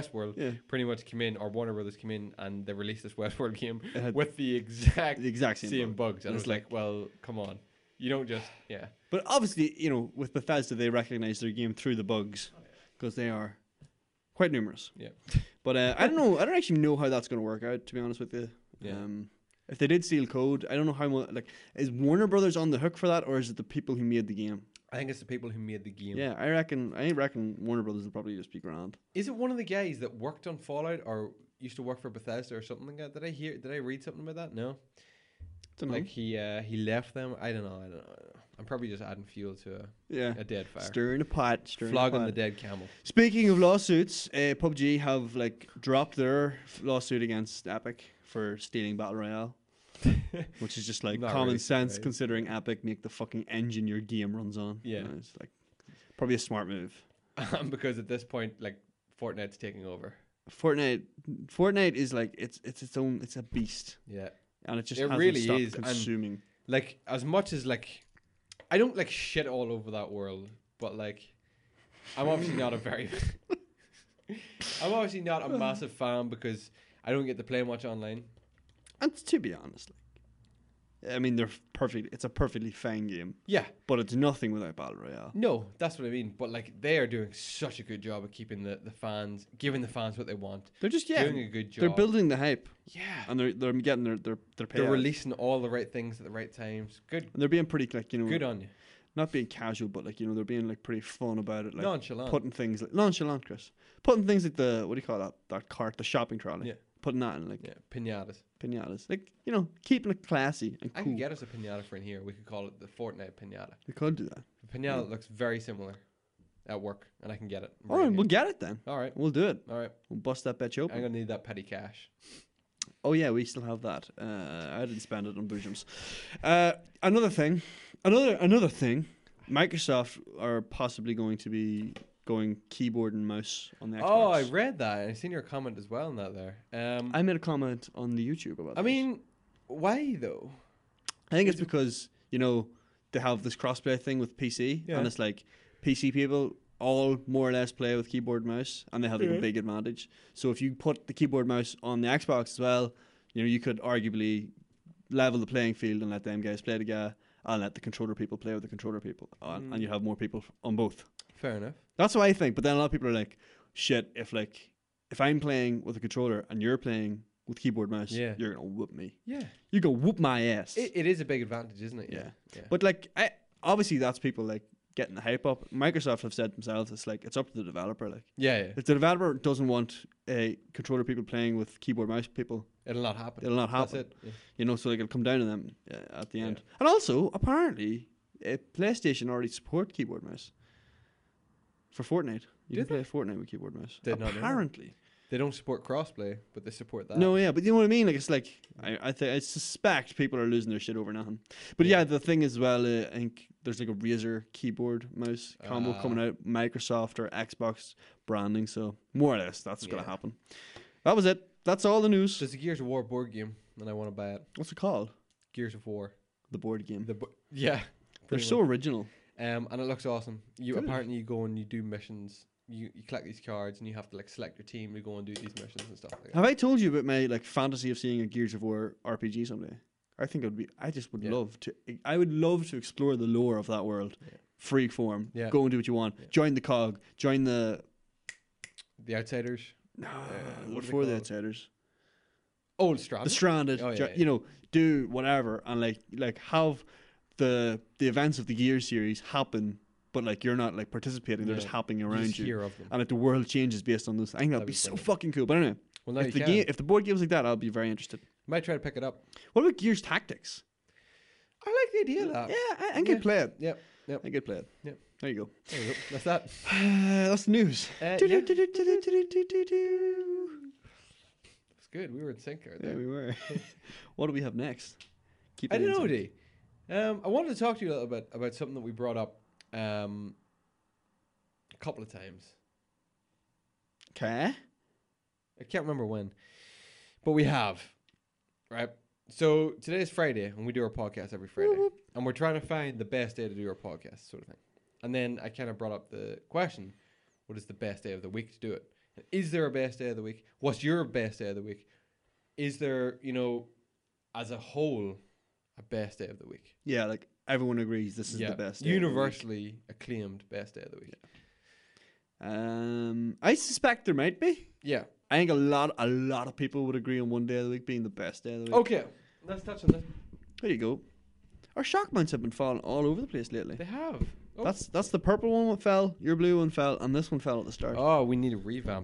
much came in, or Warner Brothers came in, and they released this Westworld game with the exact same bugs. And it's like, well, come on. You don't just, yeah. But obviously, you know, with Bethesda, they recognize their game through the bugs, because they are quite numerous. Yeah. But I don't know. I don't actually know how that's going to work out, to be honest with you. Yeah. If they did steal code, I don't know how much. Like, is Warner Brothers on the hook for that, or is it the people who made the game? I think it's the people who made the game. Yeah, I reckon Warner Brothers will probably just be grand. Is it one of the guys that worked on Fallout or used to work for Bethesda or something like that? Did I read something about that? No. Don't know. Like he left them. I don't know. I'm probably just adding fuel to a dead fire. Stirring the pot. Flogging the dead camel. Speaking of lawsuits, PUBG have like dropped their lawsuit against Epic for stealing Battle Royale. Which is just like common sense, right? Considering Epic make the fucking engine your game runs on. Yeah. It's like probably a smart move. Because at this point, like, Fortnite's taking over. Fortnite is like its own, it's a beast. Yeah. And it just really stopped is consuming. And, like, as much as like, I don't like shit all over that world, but like, I'm obviously not a massive fan because I don't get to play much online. And to be honest, like, I mean, they're perfect. It's a perfectly fine game. Yeah. But it's nothing without Battle Royale. No, that's what I mean. But like, they are doing such a good job of keeping the fans, giving the fans what they want. They're just doing a good job. They're building the hype. Yeah. And they're getting their payout. They're releasing all the right things at the right times. Good. And they're being pretty, like, you know, good on you. Not being casual, but like, you know, they're being like pretty fun about it. Like nonchalant. Putting things like nonchalant, Chris. Putting things like the, what do you call that cart, the shopping trolley. Yeah. putting that in like pinatas. pinatas, like keeping it classy and I cool. could get us a pinata for in here. We could call it the Fortnite pinata. We could do that. The pinata looks very similar at work, and I can get it. All right, we'll get it then. All right, We'll do it. all right. We'll bust that bitch I'm open. gonna need that petty cash. Oh yeah, we still have that. I didn't spend it on boojums. Another thing. Microsoft are possibly going to be going keyboard and mouse on the Xbox. Oh, I read that. I seen your comment as well on that there. I made a comment on the YouTube about that. I mean, why though? I think it's because, they have this crossplay thing with PC, Yeah. and it's like PC people all more or less play with keyboard and mouse, and they have like a big advantage. So if you put the keyboard mouse on the Xbox as well, you could arguably level the playing field and let them guys play together, and let the controller people play with the controller people, and you have more people on both. Fair enough. That's what I think. But then a lot of people are like, shit, if I'm playing with a controller and you're playing with keyboard mouse, Yeah. you're gonna whoop me. Yeah, You're gonna whoop my ass. it is a big advantage, isn't it? Yeah. Yeah. But obviously that's people like getting the hype up. Microsoft have said themselves, it's up to the developer. Like Yeah. if the developer doesn't want a controller people playing with keyboard mouse people, It'll not happen. it'll not happen. That's it. Yeah. So it'll come down to them at the end. Yeah. And also, apparently, PlayStation already support keyboard mouse for Fortnite. You Did can play Fortnite with keyboard mouse. Did not know that. Apparently. They don't support crossplay, but they support that. No, yeah, but you know what I mean. I suspect people are losing their shit over nothing. But Yeah. the thing is, I think there's like a Razer keyboard mouse combo coming out, Microsoft or Xbox branding. So more or less, that's gonna happen. That was it. That's all the news. There's a Gears of War board game, and I want to buy it. What's it called? Gears of War. The board game. Yeah. They're pretty so much. original. And it looks awesome. You Good. apparently you go and you do missions. You collect these cards and you have to select your team to go and do these missions and stuff like that. Have I told you about my fantasy of seeing a Gears of War RPG someday? I think I just would love to. I would love to explore the lore of that world. Yeah. Free form. Yeah. Go and do what you want. Yeah. Join the COG. Join the. The Outsiders. No, what are they before the called? Outsiders. Oh, Stranded. The Stranded. Oh, yeah, Do whatever and have the events of the Gears series happen, but you're not participating. They're Yeah. just happening You around just you. hear of them. And the world changes based on this. I think that'd That'd be be so brilliant. fucking cool. But anyway, Well, now if you can. if the board game's like that, I'll be very interested. Might try to pick it up. What about Gears Tactics? I like the idea of that. Yeah, I could play it. Yep. Yep. I could play it. Yep. There you go. There you go. That's that. That's the news. Yeah. That's good. We were in sync right Yeah, there. we were. What do we have next? Keep I it don't know, inside. D. I wanted to talk to you a little bit about something that we brought up a couple of times. Okay. I can't remember when, but we have, right? So today is Friday, and we do our podcast every Friday, and we're trying to find the best day to do our podcast, sort of thing. And then I kind of brought up the question: what is the best day of the week to do it? And is there a best day of the week? What's your best day of the week? Is there, as a whole, a best day of the week? Yeah, everyone agrees this is the best. Day universally acclaimed best day of the week. I suspect there might be. Yeah. I think a lot of people would agree on one day of the week being the best day of the week. Okay. Let's touch on this. There you go. Our shock mounts have been falling all over the place lately. They have. Oh. That's the purple one that fell, your blue one fell, and this one fell at the start. Oh, we need a revamp.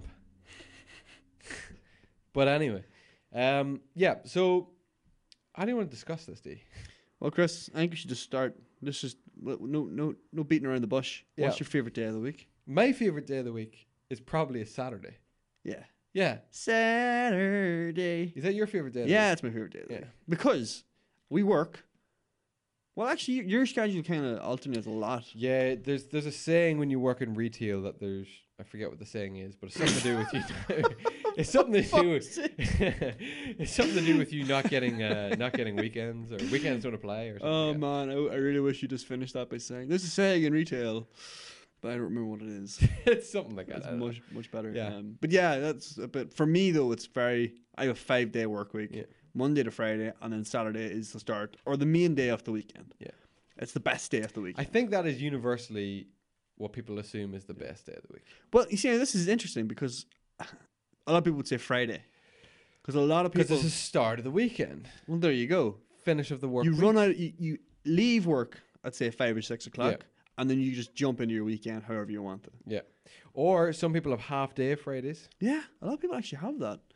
But anyway, yeah. So, how do you want to discuss this, D? Well, Chris, I think we should just start. Let's just no beating around the bush. What's Yeah. your favorite day of the week? My favorite day of the week is probably a Saturday. Yeah, Yeah. Saturday. Is that your favorite day? Of the Yeah, week? it's my favorite day of the Yeah. week because we work. Well, actually, your schedule kind of alternates a lot. Yeah. There's a saying when you work in retail that I forget what the saying is, but it's something to do with you. It's something to do with it's something to do with you not getting weekends, or weekends don't apply, or something. Oh like that. man, I really wish you just finished that by saying there's a saying in retail, but I don't remember what it is. It's something like that. It's I don't know. much better. Yeah. But yeah, that's a bit for me though. I have a 5-day work week, Yeah. Monday to Friday, and then Saturday is the start or the main day of the weekend. Yeah. It's the best day of the week. I think that is universally what people assume is the best day of the week. Well, you see, this is interesting because a lot of people would say Friday, because a lot of Because people. it's the start of the weekend, Well, there you go. finish of the work. You week. run out. You leave work at say 5 or 6 o'clock, Yeah. and then you just jump into your weekend however you want to. Yeah. Or some people have half day Fridays. Yeah, a lot of people actually have that.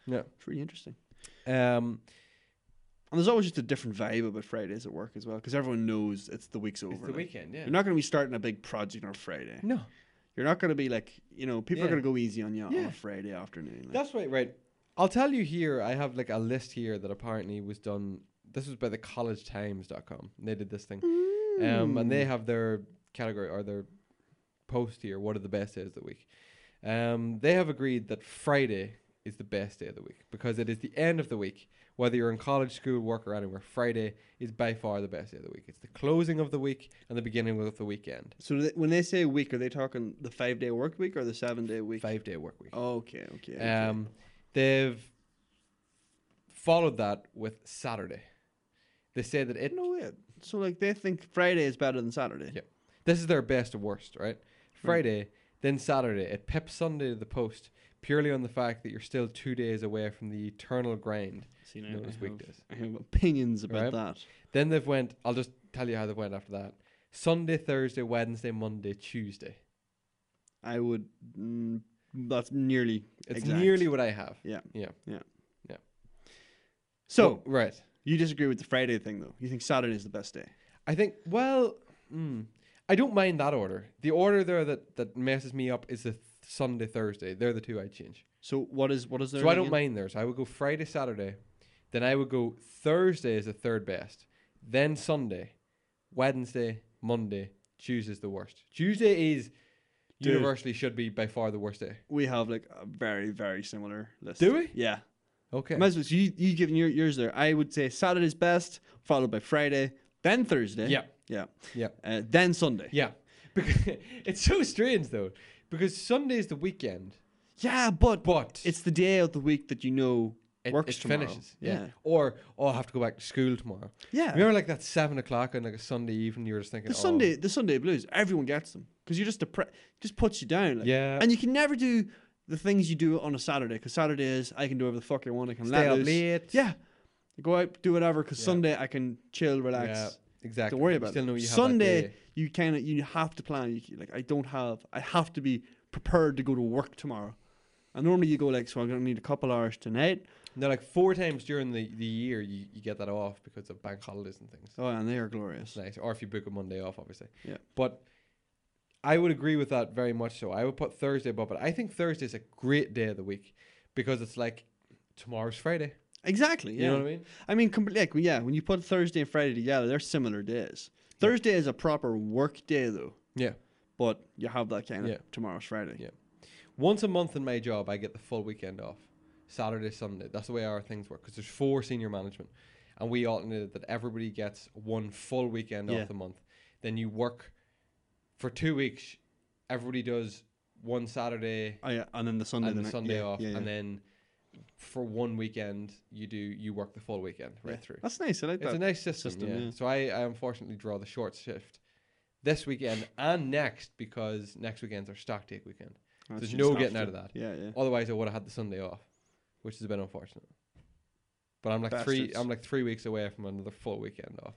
Yeah. It's really interesting. Um, And there's always just a different vibe about Fridays at work as well, because everyone knows it's the week's over. it's the like. weekend, yeah. You're not going to be starting a big project on a Friday. No. You're not going to be like, people are Yeah. going to go easy on you on Yeah. a Friday afternoon. Like. That's right. I'll tell you here, I have like a list here that apparently was done. This was by the collegetimes.com. They did this thing. And they have their category or their post here. What are the best days of the week? They have agreed that Friday is the best day of the week because it is the end of the week. Whether you're in college, school, work, or anywhere, Friday is by far the best day of the week. It's the closing of the week and the beginning of the weekend. So when they say week, are they talking the 5-day work week or the 7-day week? 5-day work week. Okay. They've followed that with Saturday. They say that it. No way. So like they think Friday is better than Saturday. Yeah. This is their best or worst, right? Friday, then Saturday. It pips Sunday to the post purely on the fact that you're still 2 days away from the eternal grind. See, now known as weekdays. I have opinions about Right. that. Then they've went. I'll just tell you how they went after that. Sunday, Thursday, Wednesday, Monday, Tuesday. I would. That's nearly. It's exact. nearly what I have. Yeah. Yeah. So Well, right. you disagree with the Friday thing, though. You think Saturday is the best day. I think. Well, I don't mind that order. The order there that messes me up is the Sunday, Thursday. They're the two I'd change. So what is there? So I don't mind theirs. I would go Friday, Saturday. Then I would go Thursday is the third best. Then Sunday, Wednesday, Monday, Tuesday is the worst. Tuesday is Dude. universally should be by far the worst day. We have like a very, very similar list. Do we? Yeah. Okay. Might as well. So you giving yours there. I would say Saturday's best, followed by Friday, then Thursday. Yeah. Yeah. Yeah. Then Sunday. Yeah. Because it's so strange though. Because Sunday is the weekend, Yeah, but but it's the day of the week that works it tomorrow. finishes. Yeah. Or I have to go back to school tomorrow. Yeah. Remember like that 7 o'clock on like a Sunday evening, you were just thinking, The Sunday blues, everyone gets them because you're just just puts you down. Like. Yeah. And you can never do the things you do on a Saturday because Saturday is I can do whatever the fuck I want. I can stay let up loose. late. Yeah. Go out, do whatever because Yeah. Sunday I can chill, relax. Yeah, exactly. Don't worry about Still it. know you have Sunday, that day. you have to plan. I have to be prepared to go to work tomorrow. And normally you go like, so I'm going to need a couple hours tonight. No, like 4 times during the year you get that off because of bank holidays and things. Oh, and they are glorious. It's nice. Or if you book a Monday off, obviously. Yeah. But I would agree with that very much so. I would put Thursday above it. I think Thursday is a great day of the week because it's like tomorrow's Friday. Exactly. Yeah. You know what I mean? I mean, when you put Thursday and Friday together, they're similar days. Thursday is a proper work day, though. Yeah. But you have that kind of Yeah. tomorrow's Friday. Yeah. Once a month in my job, I get the full weekend off. Saturday, Sunday. That's the way our things work because there's 4 senior management. And we alternated that everybody gets 1 full weekend Yeah. off the month. Then you work for 2 weeks. Everybody does 1 Saturday Oh, yeah. And then the Sunday, and the night- Sunday yeah, off. yeah, yeah. And then for 1 weekend, you work the full weekend right Yeah. through. That's nice. I like It's that. a nice system, yeah. yeah. So I unfortunately draw the short shift this weekend and next because next weekend's our stock take weekend. Oh, There's you no just have getting to. out of that. Yeah, yeah. Otherwise, I would have had the Sunday off, which is a bit unfortunate. But I'm like Bastards. I'm like 3 weeks away from another full weekend off.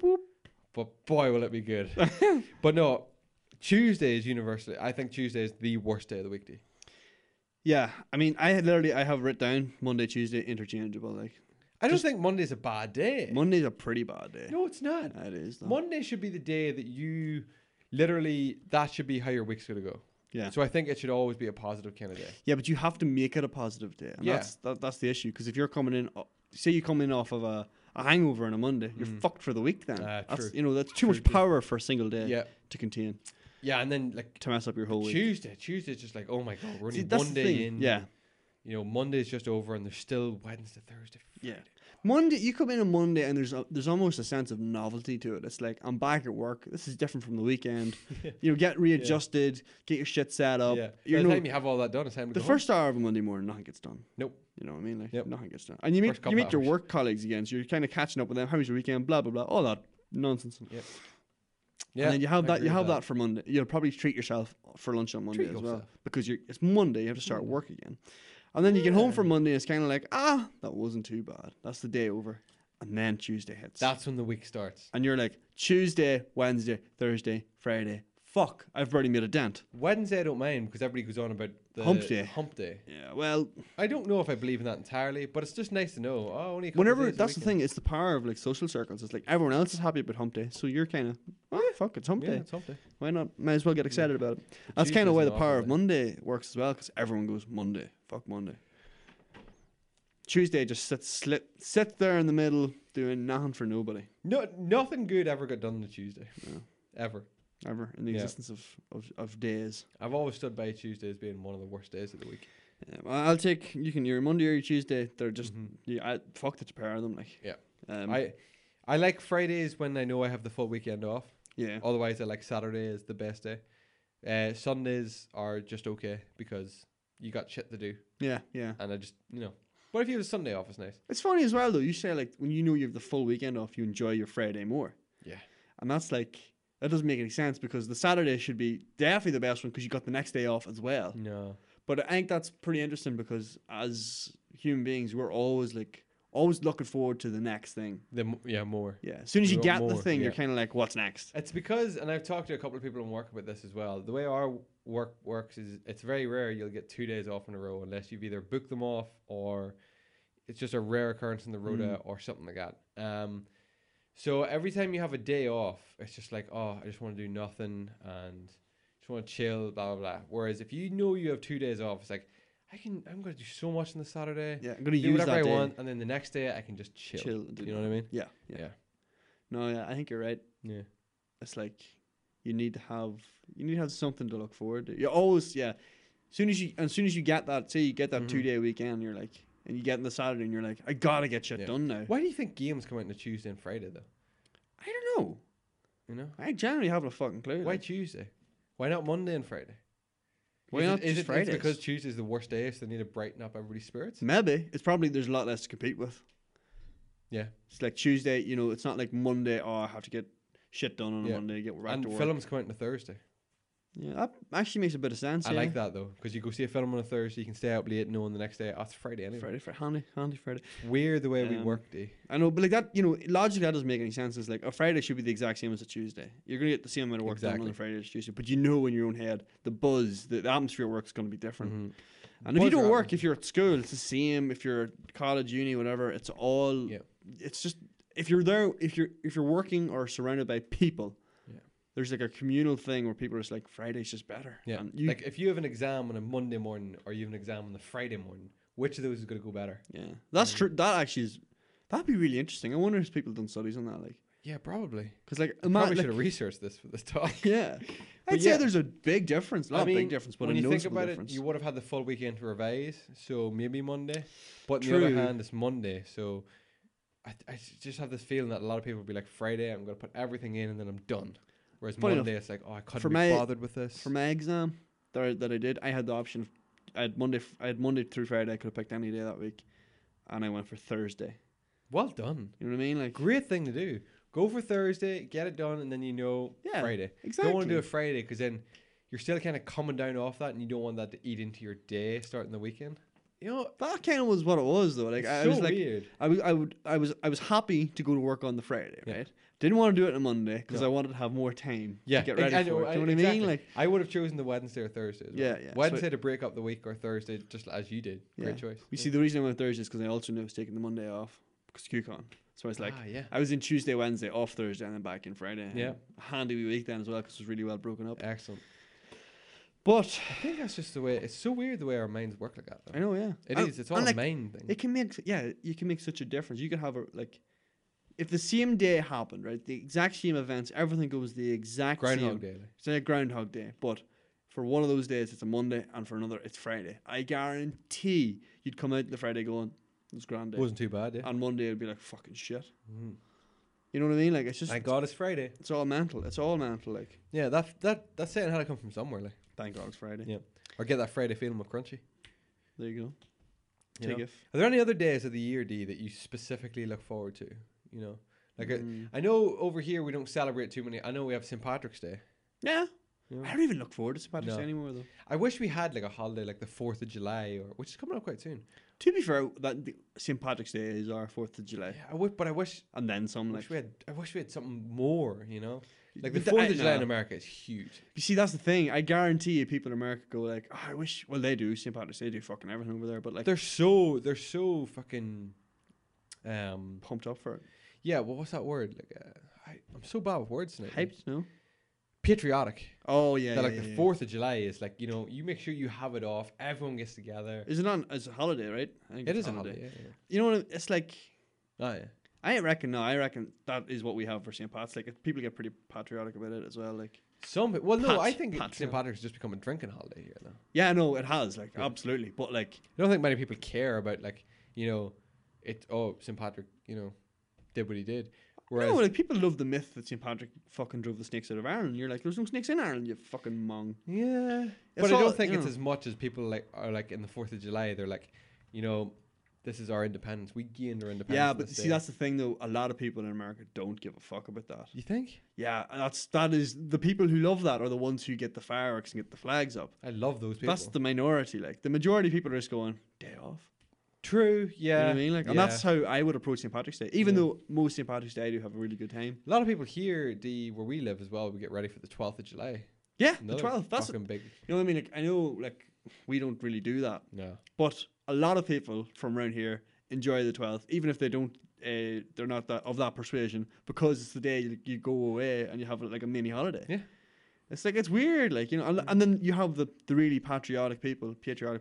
But boy, will it be good! But no, Tuesday is universally. I think Tuesday is the worst day of the weekday. Yeah, I mean, I have written down Monday, Tuesday interchangeable. Like I don't Just- think Monday's a bad day. Monday's a pretty bad day. No, it's not. It is. Though. Monday should be the day that you literally. That should be how your week's gonna go. Yeah. So I think it should always be a positive kind of day. Yeah, but you have to make it a positive day, and Yeah. that's the issue. Because if you're coming in, say you come in off of a hangover on a Monday, you're fucked for the week. Then that's True. that's too much power for a single day Yeah, to contain yeah, and then like to mess up your whole week. Tuesday's just like, oh my god, we're only See, that's one the day thing. in. Yeah, You know, Monday's just over, and there's still Wednesday, Thursday, Yeah. Friday. Monday, you come in on Monday, and there's almost a sense of novelty to it. It's like I'm back at work. This is different from the weekend. Get readjusted, get your shit set up. Yeah. By You the know, time you have all that done, it's time to the go first hour of a Monday morning, nothing gets done. Nope. You know what I mean? Like Yep. nothing gets done, and you First couple meet your hours. work colleagues again. So you're kind of catching up with them. How was your weekend? Blah blah blah. All that nonsense. home. Yeah. And then you have I that. agree You have with that for Monday. You'll probably treat yourself for lunch on Monday Treat as well yourself. because it's Monday. You have to start work again, and then you get home from Monday. It's kind of like that wasn't too bad. That's the day over, and then Tuesday hits. That's when the week starts. And you're like Tuesday, Wednesday, Thursday, Friday, fuck, I've already made a dent. Wednesday I don't mind because everybody goes on about the Hump day. Hump day. Yeah, well, I don't know if I believe in that entirely, but it's just nice to know. Oh, only a couple whenever, days a that's the weekend. thing, it's the power of like social circles. It's like everyone else is happy about hump day, so you're kind of, oh, fuck, it's hump Yeah, day. it's Hump day. Why not? Might as well get excited about it. That's Tuesday's kind of why an the power awful of day. Monday works as well, because everyone goes, Monday, fuck Monday. Tuesday just sit there in the middle doing nothing for nobody. No, nothing good ever got done on a Tuesday. No. Ever. Ever in the Yeah. existence of days. I've always stood by Tuesday as being one of the worst days of the week. Yeah, well, I'll take your Monday or your Tuesday. They're just Mhm. fuck the pair of them like. Yeah. Um, I like Fridays when I know I have the full weekend off. yeah. Otherwise, I like Saturday is the best day. Sundays are just okay because you got shit to do, Yeah, yeah. and I just But if you have a Sunday off, it's nice. It's funny as well though. You say like when you know you have the full weekend off, you enjoy your Friday more. Yeah. And that's like that doesn't make any sense because the Saturday should be definitely the best one because you got the next day off as well. No. But I think that's pretty interesting because as human beings, we're always looking forward to the next thing. More. Yeah. As soon as you We get want the more, thing, you're yeah. kind of like, what's next? It's because, and I've talked to a couple of people in work about this as well. The way our work works is it's very rare you'll get 2 days off in a row unless you've either booked them off or it's just a rare occurrence in the rota or something like that. So every time you have a day off, it's just like, oh, I just want to do nothing and just want to chill, blah blah blah. Whereas if you know you have 2 days off, it's like I'm going to do so much on the Saturday. Yeah, I'm going to Do use whatever that I day. want, and then the next day I can just chill. And do You know what I mean? Yeah, yeah. No, yeah, I think you're right. Yeah. It's like you need to have something to look forward to. You always, yeah. As soon as you get that, say you get that 2 day weekend, you're like, and you get in the Saturday, and you're like, I gotta get shit done now. Why do you think games come out on a Tuesday and Friday though? I don't know. You know, I generally haven't a fucking clue. why like. Tuesday? Why not Monday and Friday? Why Is not it, is just it Fridays? because Tuesday's the worst day, so they need to brighten up everybody's spirits? Maybe it's probably there's a lot less to compete with. Yeah. It's like Tuesday, it's not like Monday. Oh, I have to get shit done on a Yeah. Monday. Get back And to work. films come out on a Thursday. Yeah, that actually makes a bit of sense. I yeah. like that though, because you go see a film on a Thursday, you can stay out late, knowing the next day, oh, it's Friday anyway. Friday, handy Friday. It's weird the way we Um, work, D. I know, but like that, logically that doesn't make any sense. It's like a Friday should be the exact same as a Tuesday. You're gonna get the same amount of work done on Exactly. a Friday as Tuesday, but in your own head, the buzz, the atmosphere at work is gonna be different. Mhm. And if you Buzz don't work, rattled. if you're at school, it's the same. If you're at college, uni, whatever, it's all. Yeah. It's just if you're there, if you're working or surrounded by people. Yeah. There's like a communal thing where people are just like Friday's just better. Yeah. And you, Like if you have an exam on a Monday morning or you have an exam on the Friday morning, which of those is going to go better? yeah, that's true. That actually is. That'd be really interesting. I wonder if people done studies on that, like, Yeah, probably. because like, Probably should have researched this for this talk. yeah, I'd yeah. say there's a big difference. Not a big difference, but when a you think noticeable about difference. it, you would have had the full weekend to revise, so maybe Monday. But on the True. other hand, it's Monday, so I just have this feeling that a lot of people will be like, Friday, I'm going to put everything in and then I'm done. Whereas Funny Monday, it's like, oh, I couldn't for be my- bothered with this. For my exam that I did, I had the option of I had Monday through Friday. I could have picked any day that week, and I went for Thursday. Well done. You know what I mean? Like, Great thing to do. Go for Thursday, get it done, and then Yeah, Friday. exactly. Don't want to do a Friday because then you're still kind of coming down off that and you don't want that to eat into your day starting the weekend. You know, That kind of was what it was though. Like it's I so was like, weird. I was happy to go to work on the Friday, Yeah. right? Didn't want to do it on a Monday because No. I wanted to have more time Yeah, to get ready I for know, it. Do you know what I exactly. mean? Like, I would have chosen the Wednesday or Thursday. As well. Yeah, yeah. So Wednesday to break up the week or Thursday, just as you did. Yeah. Great choice. you see, the reason I went Thursday is because I also knew I was taking the Monday off because QCon. So I was like, yeah. I was in Tuesday, Wednesday, off Thursday, and then back in Friday. Yeah. A handy wee week then as well because it was really well broken up. Excellent. But I think that's just the way. It's so weird the way our minds work like that. Though. I know, yeah, It And- is. It's all and, a like, mind thing. It can make, you can make such a difference. You could have if the same day happened, right, the exact same events, everything goes the exact Groundhog same. Day. like. It's like Groundhog Day, but for one of those days it's a Monday, and for another it's Friday. I guarantee you'd come out the Friday going, "It was grand day," Wasn't too bad. Yeah. and Monday it'd be like fucking shit. Mhm. You know what I mean? Like it's just, Thank God it's Friday. it's all mental. It's all mental. Like Yeah, that saying had to come from somewhere, like, thank God it's Friday. Yeah. or get that Friday feeling with Crunchy. There you go. You Take know? it. Are there any other days of the year, D, that you specifically look forward to? You know, like Mm. I know over here we don't celebrate too many. I know we have St. Patrick's Day. Yeah, You know? I don't even look forward to St. Patrick's No. Day anymore, though. I wish we had like a holiday like the 4th of July, which is coming up quite soon. To be fair, St. Patrick's Day is our 4th of July. Yeah, I wish And then some, like... I wish we had something more, you know? Like the But 4th of July no. in America is huge. You see, that's the thing. I guarantee you people in America go like, oh, I wish... Well, they do. St. Patrick's Day do fucking everything over there. But, like... They're so fucking pumped up for it. yeah, well, what's that word? Like I'm so bad with words tonight. Hyped, no? Patriotic. Oh, yeah, That, yeah, like yeah, the yeah. 4th of July is like, you know, you make sure you have it off. Everyone gets together. Is it on... It's a holiday, right? I think It it's is a holiday. Yeah, You know what? It's like... yeah. Oh yeah. I reckon that is what we have for St. Pat's. Like, people get pretty patriotic about it as well. Like, Well, no, I Pat- think Pat- St. Patrick's just become a drinking holiday here now. yeah, no, it has. Like, Yeah. absolutely. But, like... I don't think many people care about like, you know, St. Patrick, you know, did what he did. Whereas No, like, people love the myth that St. Patrick fucking drove the snakes out of Ireland. You're like, there's no snakes in Ireland, you fucking mong. yeah, It's but I all- don't think you it's know. as much as people like are like in the 4th of July. They're like, you know, this is our independence. We gained our independence. Yeah, on but this see, day. that's the thing, though. A lot of people in America don't give a fuck about that. You think? Yeah, that is the people who love that are the ones who get the fireworks and get the flags up. I love those people. That's the minority. Like, the majority of people are just going, day off. True. Yeah. You know what I mean? Like, and yeah. that's how I would approach St. Patrick's Day. Even Yeah. though most St. Patrick's Day I do have a really good time. A lot of people here, where we live as well, we get ready for the 12th of July. Yeah, Another the 12th. That's, fucking big. you know what I mean? Like, I know, like, we don't really do that. No. But a lot of people from around here enjoy the 12th, even if they don't, they're not of that persuasion, because it's the day you go away and you have like a mini holiday. Yeah. It's like, it's weird, like, you know, and then you have the really patriotic people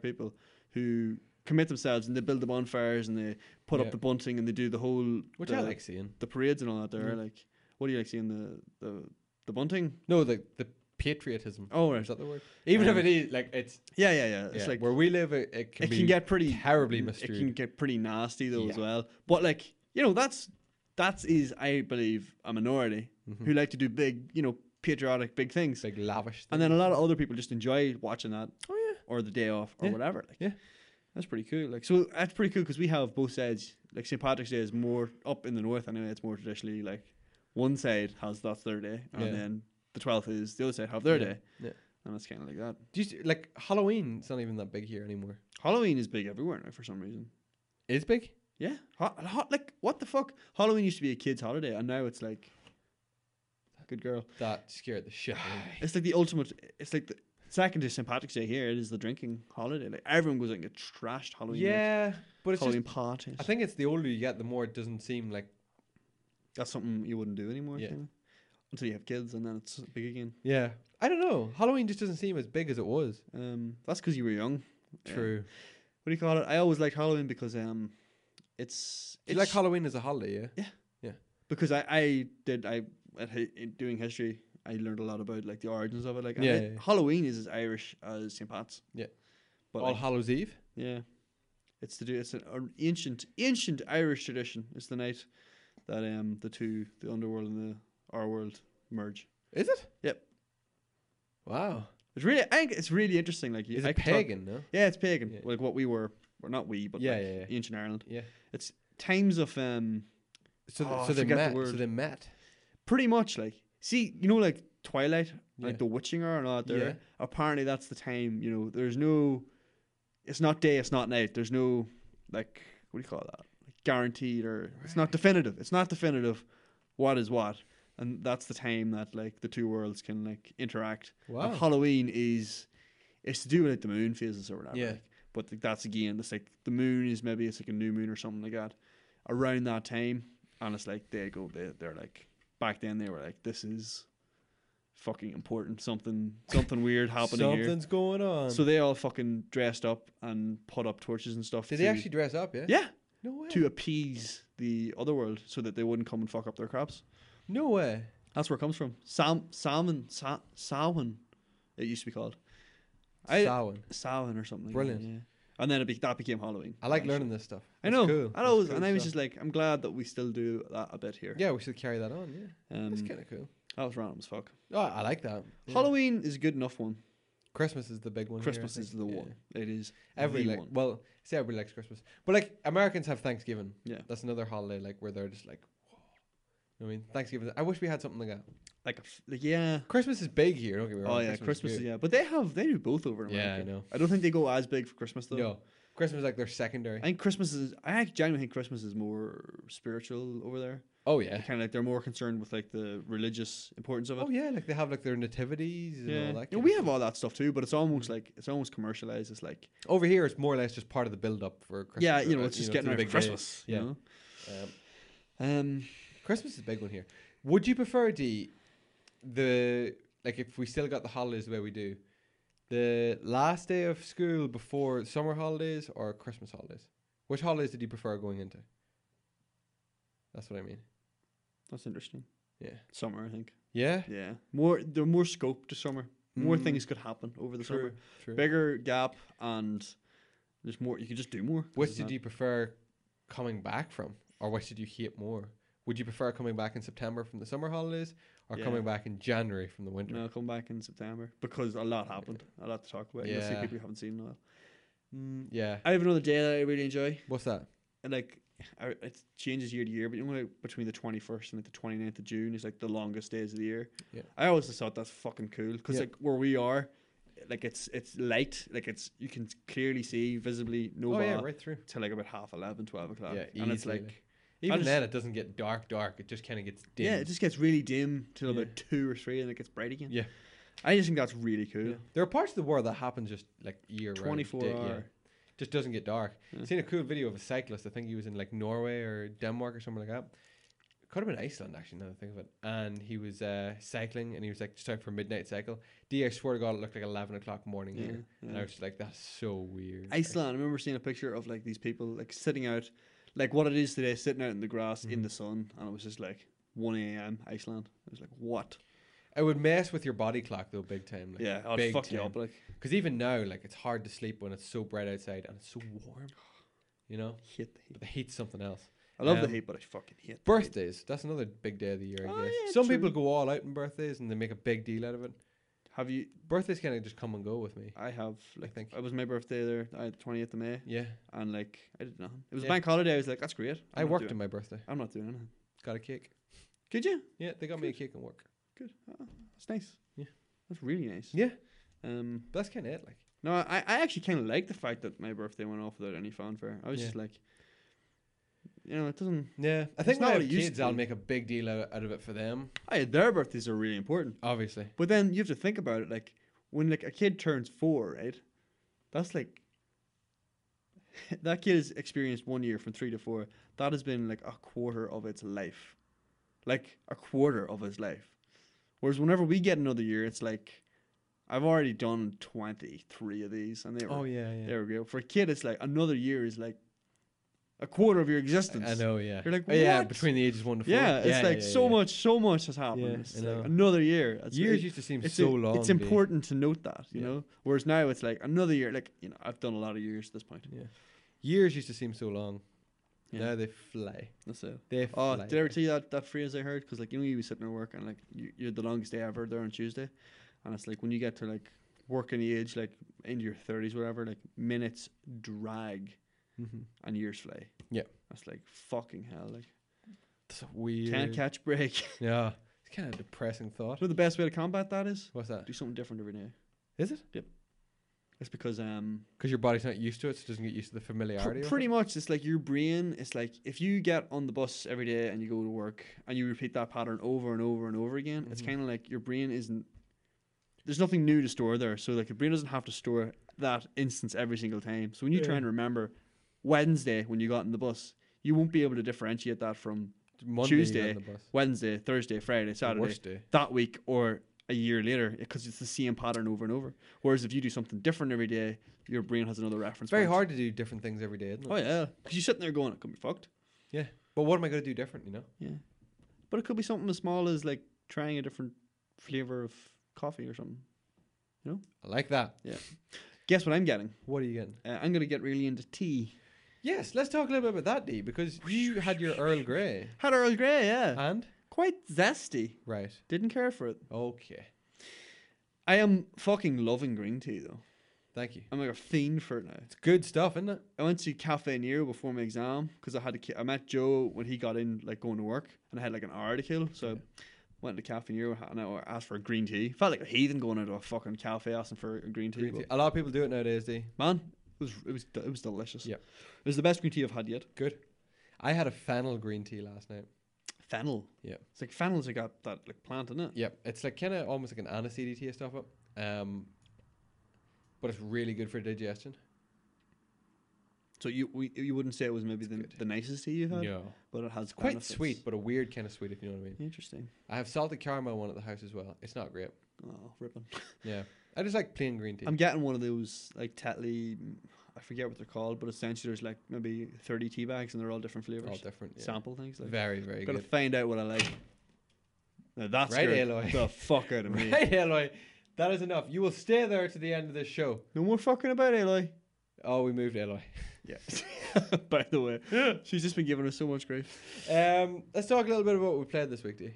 who commit themselves and they build the bonfires and they put Yeah. up the bunting and they do the whole, Which the, I like seeing. the parades and all that there. Mhm. Like, what do you like seeing, the bunting? No, the patriotism. Oh, right. Is that the word? Even if Um, it is like it's Yeah. It's yeah, like, where we live, it can it be can get pretty terribly It can misstrued. get pretty nasty though as Yeah. well. But like, you know, that is, I believe, a minority Mhm. who like to do big, you know, patriotic big things. Big lavish. And then a things. lot of other people just enjoy watching that, Oh yeah. or the day off, or Yeah. whatever. Like, Yeah. that's pretty cool. Like, so that's pretty cool because we have both sides. Like, St. Patrick's Day is more up in the north anyway. It's more traditionally like one side that's their day, and Yeah. then the 12th is the other side have their Yeah. day, Yeah. and it's kind of like that. Do you like Halloween? It's not even that big here anymore. Halloween is big everywhere now for some reason. Is big? Yeah, like what the fuck? Halloween used to be a kid's holiday, and now it's like, good girl. That scared the shit out of me. It's like the ultimate. It's like the second to St. Patrick's Day here. It is the drinking holiday. Like, everyone goes out and gets trashed Halloween. night. Yeah, but it's Halloween just. parties. I think it's the older you get, the more it doesn't seem like. That's something you wouldn't do anymore. Yeah. Kinda, until you have kids, and then it's big again. Yeah, I don't know. Halloween just doesn't seem as big as it was. That's because you were young. Yeah. True. What do you call it? I always liked Halloween because it's Do you like Halloween as a holiday? Yeah. because doing history, I learned a lot about like the origins of it. Like, Yeah, and yeah. Halloween is as Irish as St. Pat's. Yeah. but All like, Hallows Eve. yeah, it's an ancient Irish tradition. It's the night that the underworld and our world merge. Is it? Yep. Wow. I think it's really interesting. Like, Is I it could talk- pagan? No. Yeah, it's pagan. Yeah. Like what we were not we, but Yeah, like yeah. ancient Ireland. Yeah. It's times of So, Oh, so I they forget the met. So word. they met. pretty much like, see, you know, like Twilight, Yeah. like the witching hour and all that there. Yeah. Apparently that's the time, you know, there's no, it's not day, it's not night. There's no, like, what do you call that? Like guaranteed, or it's not definitive. It's not definitive what is what. And that's the time that like the two worlds can like interact. Wow. And Halloween it's to do with like the moon phases or whatever. Yeah. Like, but like, that's again, it's like the moon is maybe it's like a new moon or something like that around that time. And it's like they're like, back then they were like, this is fucking important. Something weird happening here. Something's going on. So they all fucking dressed up and put up torches and stuff. did they actually dress up? Yeah. Yeah. No way. To appease the other world so that they wouldn't come and fuck up their crops. No way. That's where it comes from. Samhain, it used to be called. Samhain. Samhain or something. Brilliant. Yeah. And then that became Halloween. I like actually. learning this stuff. I It's know. Cool. I know. It's cool And I was stuff. just like, I'm glad that we still do that a bit here. Yeah, we should carry that on. Yeah. That's kind of cool. That was random as fuck. Oh, I like that. Yeah. Halloween is a good enough one. Christmas is the big one. Christmas here, I is think. the Yeah. one. It is Every the like, one. well, say everybody likes Christmas, but like Americans have Thanksgiving. Yeah. That's another holiday like where they're just like, whoa. You know what I mean, Thanksgiving. I wish we had something like that. yeah. Christmas is big here. Don't get me wrong. Oh yeah, Christmas is, yeah. But they do both over in Yeah, America. I know. I don't think they go as big for Christmas though. No, Christmas is like their secondary. I actually genuinely think Christmas is more spiritual over there. Oh yeah. Kind of like they're more concerned with like the religious importance of it. Oh yeah, like they have like their nativities and all that. You know, we have all that stuff too, but it's almost commercialized. It's like over here, it's more or less just part of the build up for Christmas. yeah, you know, it's just getting to the ready for big day. Christmas. Yeah. You know? Christmas is a big one here. Would you prefer the like if we still got the holidays the way we do, the last day of school before summer holidays or Christmas holidays? Which holidays did you prefer going into? That's what I mean. That's interesting. Yeah. Summer, I think. Yeah. Yeah. There's more scope to summer. More things could happen over the summer. True. Bigger gap and there's more. You could just do more. Which did you prefer coming back from, or which did you hate more? Would you prefer coming back in September from the summer holidays, or coming back in January from the winter? No, come back in September because a lot happened. A lot to talk about. You'll see people you haven't seen in a while. Yeah. I have another day that I really enjoy. What's that? And like, it changes year to year, but you know, like between the 21st and like the 29th of June is like the longest days of the year. Yeah. I always just thought that's fucking cool because like where we are, like it's light, like you can clearly see visibly right through till like about 11:30, 12 o'clock. Yeah, and it's like even then it doesn't get dark. It just kind of gets dim. Yeah, it just gets really dim till about 2 or 3, and it gets bright again. Yeah, I just think that's really cool. Yeah. There are parts of the world that happen just like year 24 round. hour. Yeah. Just doesn't get dark. Yeah. Seen a cool video of a cyclist. I think he was in like Norway or Denmark or something like that. Could have been Iceland actually. Now that I think of it. And he was cycling, and he was like just out for a midnight cycle. I swear to God, it looked like 11 o'clock morning here, and I was just like, that's so weird. Iceland. I remember seeing a picture of like these people like sitting out, like what it is today, sitting out in the grass in the sun, and it was just like 1 a.m. Iceland. I was like, what? It would mess with your body clock though, big time. Like, yeah, I'd fuck you up. Like, because even now, like it's hard to sleep when it's so bright outside and it's so warm. You know, hate the heat. But the heat's something else. I love the heat, but I fucking hate birthdays. That's another big day of the year, I guess. Yeah, some people go all out in birthdays and they make a big deal out of it. Have you? Birthdays kind of just come and go with me. I have. Like, I think it was my birthday there. I had the 20th of May. Yeah, and like I did nothing. It was a bank holiday. I was like, that's great. I worked on my birthday. I'm not doing anything. Got a cake. Could you? Yeah, they got me a cake and work. Good. That's nice. Yeah, that's really nice. Yeah. But that's kind of it. Like, no, I actually kind of like the fact that my birthday went off without any fanfare. I was just like, you know, it doesn't. Yeah, I think not when I what have it used kids, to I'll be. make a big deal out of it for them. Their birthdays are really important, obviously. But then you have to think about it. Like when like a kid turns 4, right? That's like that kid has experienced 1 year from 3 to 4. That has been like a quarter of its life, like a quarter of his life. Whereas whenever we get another year, it's like I've already done 23 of these, and they were, there we go. For a kid, it's like another year is like a quarter of your existence. I know, yeah. You're like, yeah, what? between the ages of 1 to 4. Yeah, it's like so much has happened. Yeah, It's I know. like another year. Years used to seem so long. It's important to note that, you know. Whereas now it's like another year. Like, you know, I've done a lot of years at this point. Yeah, years used to seem so long. Yeah. Now they fly. That's it. They fly. Did I ever tell you that phrase I heard? Because like, you know, you be sitting at work and like you're the longest day ever there on Tuesday, and it's like when you get to like working age, like into your 30s, whatever, like minutes drag and years fly. Yeah, that's like fucking hell. Like, that's weird. Can't catch break. Yeah, it's kind of a depressing thought. You know the best way to combat that is? What's that? Do something different every day. Is it? Yep. It's because your body's not used to it, so it doesn't get used to the familiarity. Pretty much, it's like your brain. It's like if you get on the bus every day and you go to work and you repeat that pattern over and over and over again, it's kind of like your brain isn't. There's nothing new to store there, so like your brain doesn't have to store that instance every single time. So when you try and remember Wednesday when you got in the bus, you won't be able to differentiate that from Monday Tuesday, Wednesday, Thursday, Friday, Saturday, that week, or a year later, because it's the same pattern over and over. Whereas if you do something different every day, your brain has another reference. It's very hard to do different things every day, isn't it? Oh yeah, because you're sitting there going, "It could be fucked." Yeah, but what am I going to do different? You know? Yeah, but it could be something as small as like trying a different flavor of coffee or something. You know? I like that. Yeah. Guess what I'm getting? What are you getting? I'm going to get really into tea. Yes, let's talk a little bit about that, Dee, because you had your Earl Grey. Had Earl Grey, yeah. And? Quite zesty. Right. Didn't care for it. Okay. I am fucking loving green tea, though. Thank you. I'm like a fiend for it now. It's good stuff, isn't it? I went to Cafe Nero before my exam because I met Joe when he got in, like going to work, and I had like an hour to kill. So went to Cafe Nero and I asked for a green tea. Felt like a heathen going into a fucking cafe asking for a green tea. Green tea. but A lot of people do it nowadays, D. Man, it was delicious. Yep. It was the best green tea I've had yet. Good. I had a fennel green tea last night. Fennel. Yeah. It's like fennel's like got that like plant in it. Yep. It's like kind of almost like an aniseed tea stuff up. But it's really good for digestion. So you wouldn't say it was maybe the nicest tea you've had, No. but it has Quite benefits. sweet, but a weird kind of sweet, if you know what I mean. Interesting. I have salted caramel one at the house as well. It's not great. Oh, ripping. Yeah. I just like plain green tea. I'm getting one of those like Tetley, I forget what they're called, but essentially there's like maybe 30 tea bags and they're all different flavors. All different. Yeah. Sample things. Like. Very, very Gotta good. find out what I like. Now that's Right, scared Aloy. the fuck out of me. Right, Aloy. That is enough. You will stay there to the end of this show. No more fucking about Aloy. Oh, we moved Aloy. Yeah. By the way, she's just been giving us so much grief. Let's talk a little bit about what we played this week, D.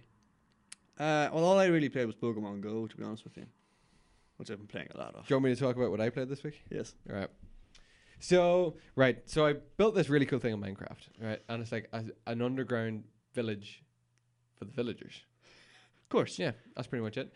Well, all I really played was Pokemon Go, to be honest with you, which I've been playing a lot of. Do you want me to talk about what I played this week? Yes. All right. So I built this really cool thing in Minecraft, right? And it's like an underground village for the villagers. Of course. Yeah, that's pretty much it.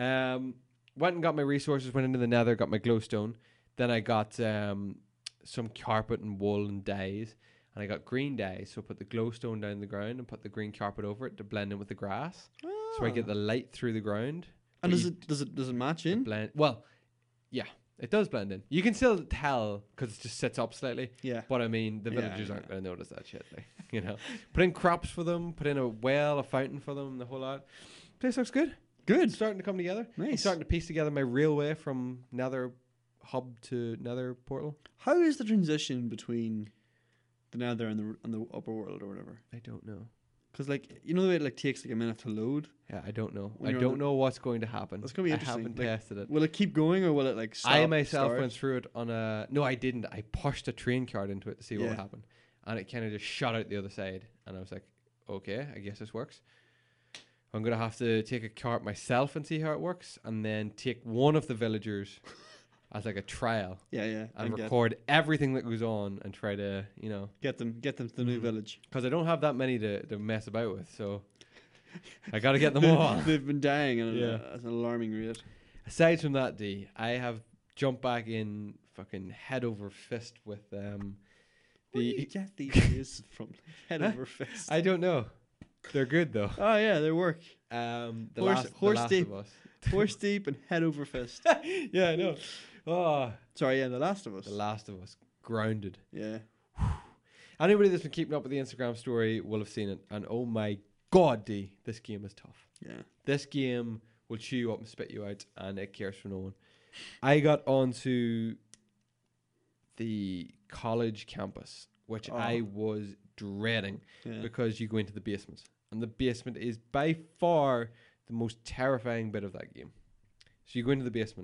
Went and got my resources, went into the nether, got my glowstone. Then I got some carpet and wool and dyes. And I got green dye, so put the glowstone down the ground and put the green carpet over it to blend in with the grass. So I get the light through the ground. And does it match in? Blend. Well, yeah, it does blend in. You can still tell because it just sits up slightly. Yeah. But I mean, the Yeah, villagers yeah. aren't going to notice that shit. Like, you know, put in crops for them, put in a well, a fountain for them, the whole lot. Place looks good. Good. It's starting to come together. I'm Nice. starting to piece together my railway from Nether hub to Nether portal. How is the transition between the Nether and the upper world or whatever? I don't know. Because like you know the way it like takes like a minute to load. Yeah, I don't know. When I you're don't on know what's going to happen. That's gonna be I interesting. haven't Like, tested it. Will it keep going or will it like stop? I myself start? went through it on a... No, I didn't. I pushed a train card into it to see what Yeah. would happen. And it kind of just shot out the other side. And I was like, okay, I guess this works. I'm going to have to take a cart myself and see how it works. And then take one of the villagers as like a trial. Yeah, yeah. And get record everything that goes on and try to, them to the new village. because I don't have that many to mess about with. So I got to get them all. They've been dying at Yeah. an alarming rate. Aside from that, D, I have jumped back in fucking head over fist with Where do you get these ideas from? Head over fist. I don't know. They're good though. Oh yeah, they work. The Horse Last deep. of Us. Horse deep and head over fist. Yeah, I know. Oh, Sorry, yeah, The Last of Us. The Last of Us. Grounded. Yeah. Anybody that's been keeping up with the Instagram story will have seen it. And oh my god, D, this game is tough. Yeah. This game will chew you up and spit you out, and it cares for no one. I got onto the college campus, which I was dreading Yeah. because you go into the basement. And the basement is by far the most terrifying bit of that game. So you go into the basement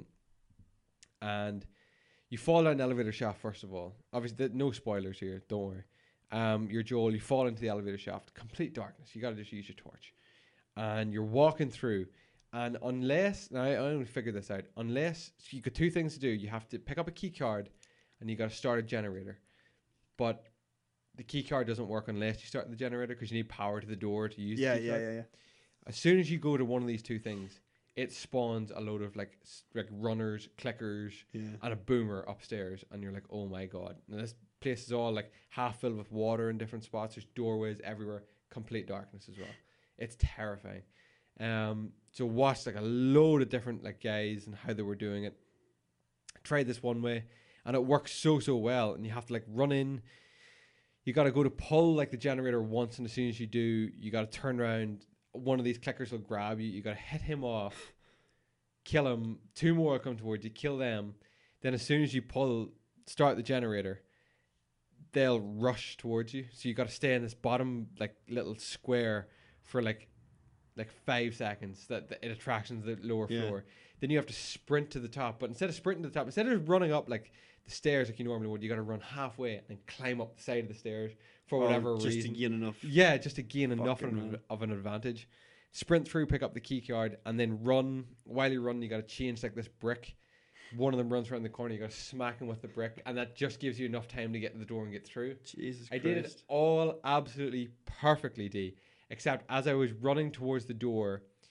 and you fall down an elevator shaft, first of all. Obviously, no spoilers here, don't worry. You're Joel, you fall into the elevator shaft, complete darkness. You got to just use your torch. And you're walking through. And unless, now I only figured this out, unless, so you got two things to do. You have to pick up a key card and you got to start a generator. But the key card doesn't work unless you start the generator because you need power to the door to use the key card. Yeah. As soon as you go to one of these two things, it spawns a load of like runners, clickers, Yeah. and a boomer upstairs, and you're like, oh my god. And this place is all like half filled with water in different spots. There's doorways everywhere, complete darkness as well. It's terrifying. So watched like a load of different like guys and how they were doing it. Tried this one way, and it works so well. And you have to like run in. You got to go to pull like the generator once, and as soon as you do, you got to turn around. One of these clickers will grab you. You got to hit him off, kill him. Two more will come towards you, kill them. Then as soon as you start the generator, they'll rush towards you. So you got to stay in this bottom like little square for like 5 seconds. That it attracts the lower floor. Then you have to sprint to the top. But instead of sprinting to the top, instead of running up like the stairs like you normally would, you got to run halfway and then climb up the side of the stairs for whatever reason. Just to gain enough. Yeah, just to gain enough Fucking of an advantage. Sprint through, pick up the key card, and then run. While you run, you got to change like this brick. One of them runs around the corner. You got to smack him with the brick, and that just gives you enough time to get to the door and get through. Jesus I Christ. did it all absolutely perfectly, D. Except as I was running towards the door,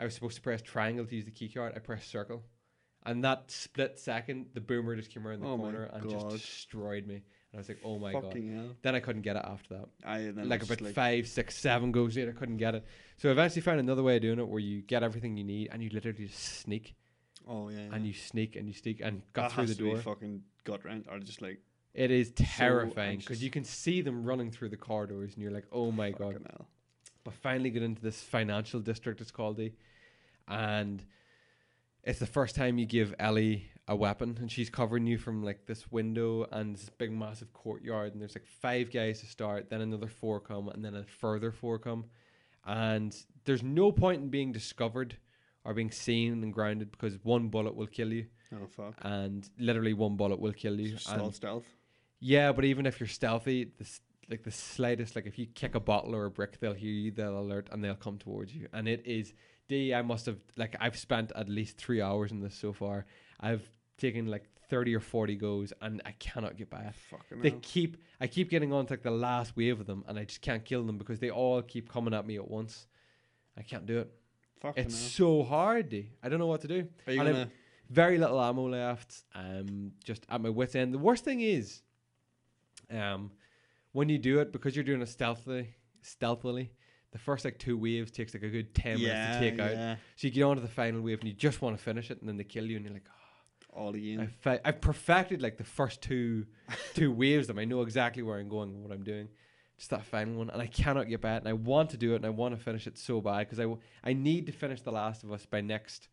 I was supposed to press triangle to use the key card. I pressed circle. And that split second, the boomer just came around the corner and just destroyed me. And I was like, oh my God. Hell. Then I couldn't get it after that. Then Like about 5, 6, 7 goes in, I couldn't get it. So I eventually found another way of doing it where you get everything you need and you literally just sneak. Oh, yeah. And you sneak and you sneak and got that through has the to door. be fucking gut wrench, or just like... It is terrifying So because you can see them running through the corridors and you're like, oh my God. Hell. But finally get into this financial district, it's called and it's the first time you give Ellie a weapon, and she's covering you from like this window and this big massive courtyard, and there's like 5 guys to start, then another 4 come, and then a further 4 come, and there's no point in being discovered or being seen and grounded because 1 bullet will kill you. Oh, fuck. And literally 1 bullet will kill you. Stealth. Yeah, but even if you're stealthy, the slightest, like if you kick a bottle or a brick, they'll hear you, they'll alert, and they'll come towards you. And it is, I've spent at least 3 hours in this so far. I've taken like 30 or 40 goes, and I cannot get by it. I keep getting on to like the last wave of them, and I just can't kill them because they all keep coming at me at once. I can't do it. It's so hard, I don't know what to do. Are you gonna... Very little ammo left. Just at my wit's end. The worst thing is, when you do it, because you're doing it stealthily, the first like 2 waves takes like a good 10 minutes to take out. So you get onto the final wave and you just want to finish it, and then they kill you, and you're like, oh, all again. I've perfected like the first two waves of them. I know exactly where I'm going and what I'm doing. Just that final one, and I cannot get by it, and I want to do it, and I want to finish it so bad because I need to finish The Last of Us by next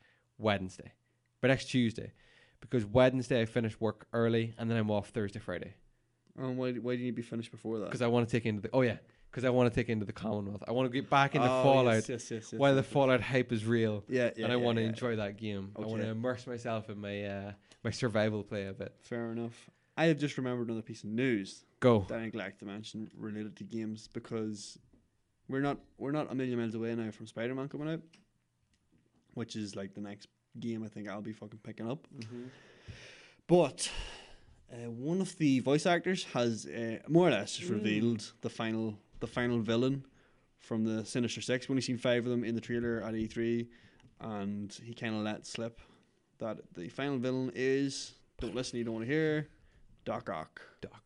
Tuesday, because Wednesday I finish work early, and then I'm off Thursday, Friday. Why do you need to be finished before that? Because I want to take into the Commonwealth. I want to get back into Fallout while the Fallout hype is real. And I want to enjoy that game. Okay. I want to immerse myself in my my survival play a bit. Fair enough. I have just remembered another piece of news. Go. That I'd like to mention related to games, because we're not a million miles away now from Spider-Man coming out, which is like the next game I think I'll be fucking picking up. Mm-hmm. But one of the voice actors has more or less just revealed the final villain from the Sinister Six. We've only seen 5 of them in the trailer at E3, and he kind of let slip that the final villain is, don't listen, you don't want to hear, Doc Ock.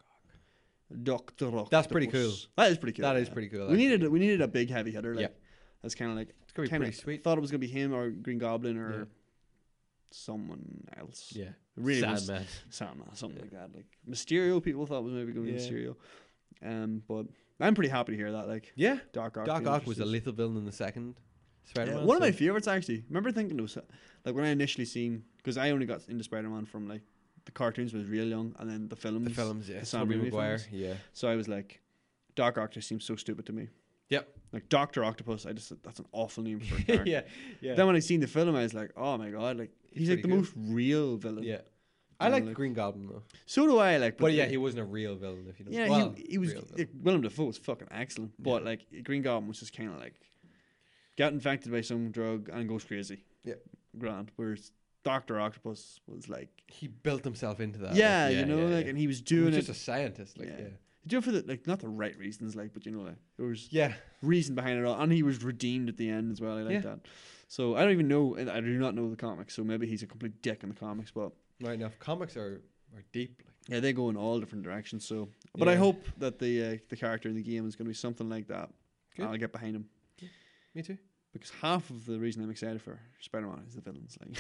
Dr. Octopus. That's pretty cool. That is pretty cool. That is pretty cool. We needed a big heavy hitter. Like, that's kind of like, it's gonna be pretty sweet. Thought it was gonna be him or Green Goblin or someone else. Yeah, really Sandman, something like that. Like Mysterio, people thought was maybe going to be Mysterio. But I'm pretty happy to hear that. Like, Doc Ock was a lethal villain in the second Spider-Man. One of my favorites, actually. Remember thinking it was like when I initially seen, because I only got into Spider-Man from like the cartoons when I was real young, and then the films, the Sam Raimi Maguire, So I was like, Doc Ock just seems so stupid to me. Yep. Like Dr. Octopus, that's an awful name for a character. yeah. Then when I seen the film, I was like, oh my god, like he's like the most real villain. Yeah. I like Green Goblin though. So do I. Like, but he wasn't a real villain. If you know. Yeah, he was. Willem Dafoe was fucking excellent, but like Green Goblin was just kind of like got infected by some drug and goes crazy. Yeah. Grand. Whereas Dr. Octopus was like, he built himself into that. Yeah, and he was doing he was just a scientist. Like, he did it for the like not the right reasons, like, but you know, like there was reason behind it all, and he was redeemed at the end as well. I like that. So I don't even know. I do not know the comics, so maybe he's a complete dick in the comics. But right now, comics are deep. Like. Yeah, they go in all different directions. So, but I hope that the character in the game is going to be something like that. Good. I'll get behind him. Yeah. Me too. Because half of the reason I'm excited for Spider-Man is the villains. Like.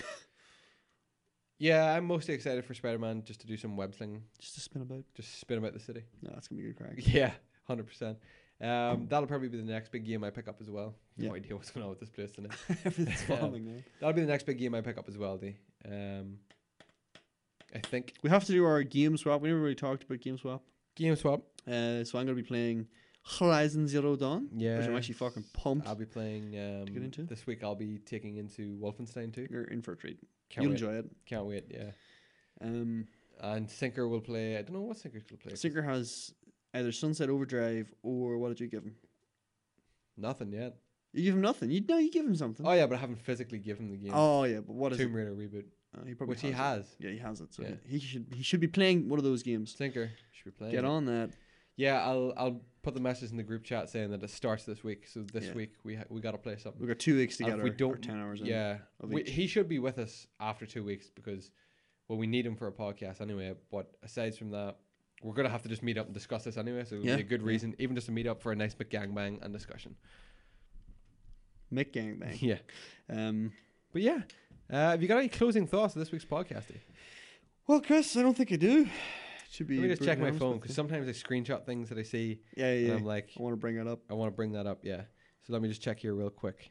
Yeah, I'm mostly excited for Spider-Man just to do some web slinging. Just to spin about the city. No, that's going to be good crack. Yeah, 100%. That'll probably be the next big game I pick up as well. No idea what's going on with this place tonight. Everything's falling, man. That'll be the next big game I pick up as well, D. I think. We have to do our game swap. We never really talked about game swap. Game swap. So I'm going to be playing Horizon Zero Dawn. Yeah. Which I'm actually fucking pumped. I'll be playing to get into. This week I'll be taking into Wolfenstein 2. You're in for a treat. You'll enjoy it. Can't wait, yeah. And Sinker will play. I don't know what Sinker's going to play. Sinker has either Sunset Overdrive or what did you give him? Nothing yet. You give him nothing? You give him something. Oh, yeah, but I haven't physically given him the game. Oh, yeah, but what is Tomb Raider reboot. Which he has. Yeah, he has it. So he should be playing one of those games. Sinker should be playing. Get on that. Yeah, I'll put the message in the group chat saying that it starts this week. So this week we got to play something. We've got 2 weeks And together. if we don't, or 10 hours. Yeah, of each. he should be with us after 2 weeks because, well, we need him for a podcast anyway. But aside from that, we're gonna have to just meet up and discuss this anyway. So it'll be a good reason, even just to meet up for a nice McGangbang and discussion. McGangbang. Yeah. But yeah, have you got any closing thoughts of this week's podcast? Well, Chris, I don't think I do. Should be. Let me just check my honest phone with because you. sometimes I screenshot things that I see. Yeah. And I'm like, I want to bring it up. I want to bring that up. Yeah. So let me just check here real quick.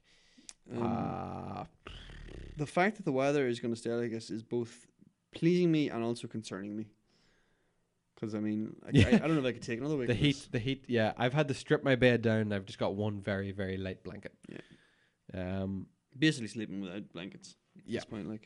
The fact that the weather is going to stay like this is both pleasing me and also concerning me. Because I mean, I don't know if I could take another week. The heat. Yeah, I've had to strip my bed down. And I've just got one very, very light blanket. Yeah. Basically sleeping without blankets. At this point, like.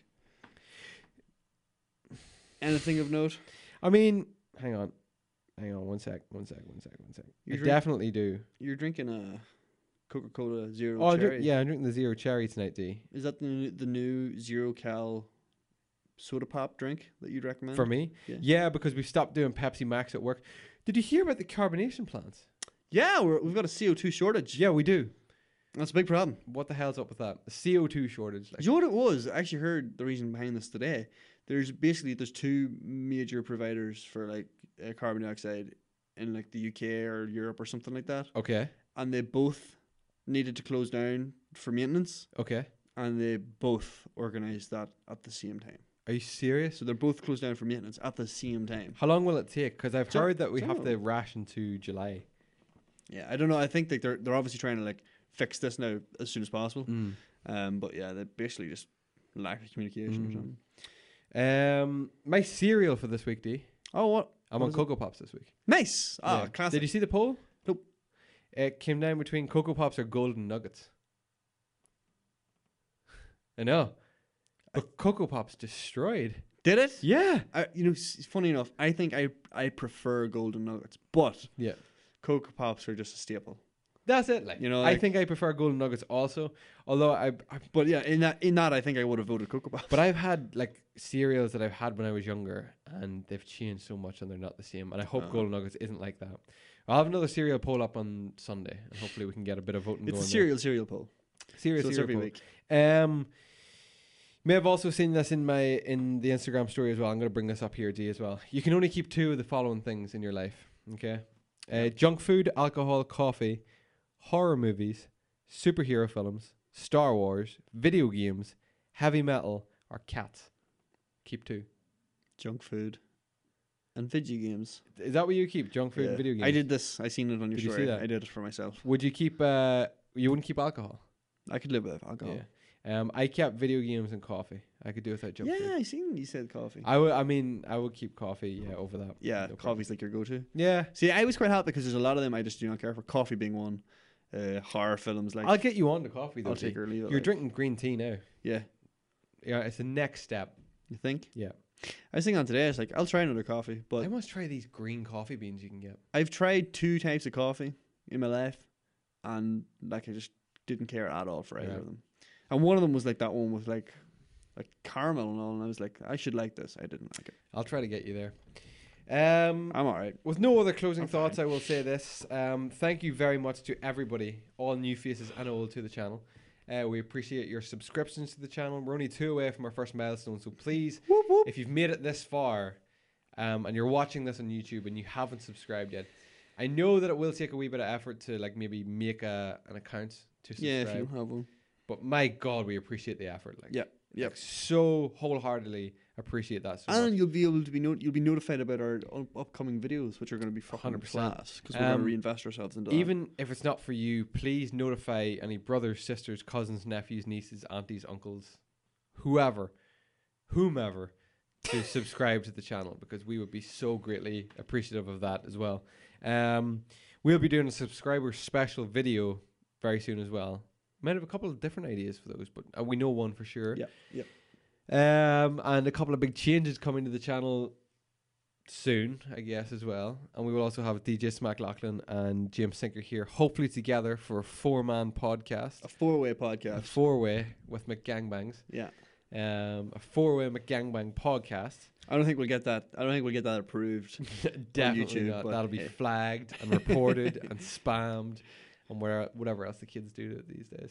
Anything of note? I mean, hang on, one sec. I definitely do. You're drinking a Coca-Cola Zero I'm Cherry. I'm drinking the Zero Cherry tonight, D. Is that the new Zero Cal soda pop drink that you'd recommend? For me? Yeah, because we've stopped doing Pepsi Max at work. Did you hear about the carbonation plants? Yeah, we've got a CO2 shortage. Yeah, we do. That's a big problem. What the hell's up with that? The CO2 shortage. Do you know what it was? I actually heard the reason behind this today. There's 2 major providers for like carbon dioxide in like the UK or Europe or something like that. Okay. And they both needed to close down for maintenance. Okay. And they both organised that at the same time. Are you serious? So they're both closed down for maintenance at the same time. How long will it take? Because I've heard that we have know. to ration to July. Yeah, I don't know. I think like they're obviously trying to like fix this now as soon as possible. But yeah, they basically just lack of communication or something. My cereal for this week, D. Oh, what? I'm on Cocoa Pops this week. Nice. Ah, Yeah. classic. Did you see the poll? Nope. It came down between Cocoa Pops or Golden Nuggets. I know. But Cocoa Pops destroyed. Did it? Yeah. It's funny enough. I think I prefer Golden Nuggets, but Yeah. Cocoa Pops are just a staple. That's it. Like, I think I prefer Golden Nuggets also. Although But yeah, in that I think I would have voted Cocoa Pops. But I've had like cereals that I've had when I was younger, and they've changed so much, and they're not the same. And I hope Golden Nuggets isn't like that. I'll have another cereal poll up on Sunday, and hopefully we can get a bit of voting going. It's a cereal poll. Cereal every poll. week. May have also seen this in the Instagram story as well. I'm going to bring this up here, D, as well. You can only keep 2 of the following things in your life. Okay, junk food, alcohol, coffee, horror movies, superhero films, Star Wars, video games, heavy metal, or cats. Keep 2. Junk food and video games. Is that what you keep? Junk food and video games? I did this. I seen it on your Did you story. see that? I did it for myself. Would you keep... you wouldn't keep alcohol? I could live without alcohol. Yeah. I kept video games and coffee. I could do without junk food. Yeah, I seen you said coffee. I would keep coffee, over that. Yeah, No problem. coffee's like your go-to. Yeah. See, I was quite happy because there's a lot of them I just do not care for. Coffee being one. Horror films like. I'll get you on to coffee though. I'll take it or leave it. You're like. drinking green tea now. Yeah. Yeah, it's the next step. You think? Yeah. I was thinking on today, it's like, I'll try another coffee, but I must try these green coffee beans you can get. I've tried 2 types of coffee in my life, and like I just didn't care at all for either of them. And one of them was like that one with like caramel and all, and I was like, I should like this. I didn't like it. I'll try to get you there. I'm alright. With no other closing I'm thoughts, fine. I will say this. Thank you very much to everybody, all new faces and old to the channel. We appreciate your subscriptions to the channel. We're only 2 away from our first milestone, so please, Whoop, whoop. if you've made it this far, and you're watching this on YouTube and you haven't subscribed yet, I know that it will take a wee bit of effort to like maybe make an account to subscribe. Yeah, if you don't have one. But my God, we appreciate the effort. Like, Yep. like, so wholeheartedly appreciate that. So And much. you'll be able to you'll be notified about our upcoming videos, which are going to be fucking 100%. class because we're going to reinvest ourselves into that. Even if it's not for you, please notify any brothers, sisters, cousins, nephews, nieces, aunties, uncles, whomever, to subscribe to the channel, because we would be so greatly appreciative of that as well. We'll be doing a subscriber special video very soon as well. Might have a couple of different ideas for those, but we know one for sure. Yep. And a couple of big changes coming to the channel soon, I guess, as well. And we will also have DJ Smack Lachlan and James Sinker here, hopefully together for a 4-man podcast. A 4-way A podcast. 4-way with McGangbangs. Yeah. A 4-way McGangbang podcast. I don't think we'll get that. I don't think we'll get that approved. Definitely YouTube, not. but That'll be hey. flagged and reported and spammed and whatever else the kids do these days.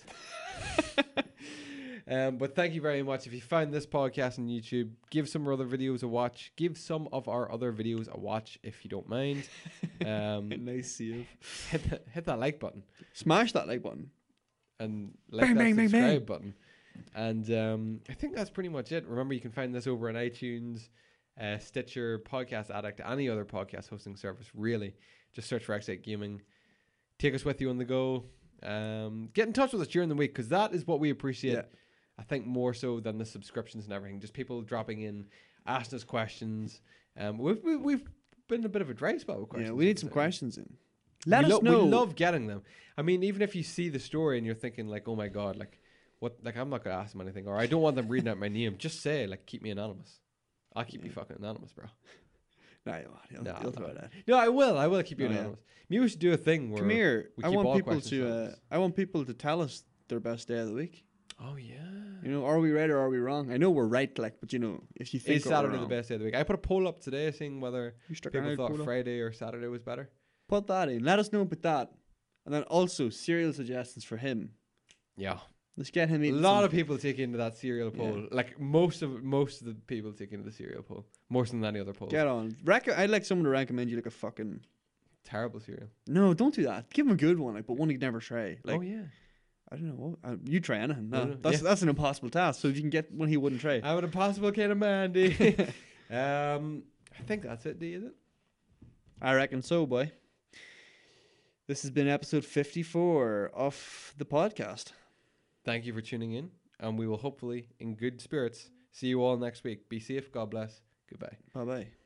But thank you very much. If you found this podcast on YouTube, give some of our other videos a watch. Give some of our other videos a watch if you don't mind. Nice save. Hit that like button Smash that like button. and like Bang, that bang, bang, subscribe bang. button. And I think that's pretty much it. Remember, you can find this over on iTunes, Stitcher, Podcast Addict, any other podcast hosting service, really. Just search for X8 Gaming. Take us with you on the go. Get in touch with us during the week, because that is what we appreciate. Yeah. I think more so than the subscriptions and everything. Just people dropping in, asking us questions. We've been in a bit of a dry spell with questions. Yeah, we need some recently. questions in. Let us We know. love getting them. I mean, even if you see the story and you're thinking like, oh my God, like what? Like I'm not gonna ask them anything, or I don't want them reading out my name. Just say like, keep me anonymous. I'll keep you fucking anonymous, bro. No, you'll throw that. No, I will. I will keep you Oh, yeah. anonymous. Maybe we should do a thing where Come here. we I keep all want people questions to. anonymous. I want people to tell us their best day of the week. Oh yeah. You know, are we right or are we wrong? I know we're right, like, but you know, if you think Is Saturday the best day of the week? I put a poll up today saying whether You stuck people around, thought pull up. Friday or Saturday was better. Put that in. Let us know about that, and then also cereal suggestions for him. Yeah. Let's get him A in. lot of people take into that cereal Yeah. poll. Like most of the people take into the cereal poll. More than any other poll. Get on. I'd like someone to recommend you like a fucking. Terrible cereal. No, don't do that. Give him a good one, like, but one he'd never try. Like, Oh yeah. I don't know. You try anything. No, No, that's an impossible task. So if you can get one he wouldn't try. I'm an impossible kind of man, D. I think that's it, D, is it? I reckon so, boy. This has been episode 54 of the podcast. Thank you for tuning in, and we will hopefully, in good spirits, see you all next week. Be safe. God bless. Goodbye. Bye bye.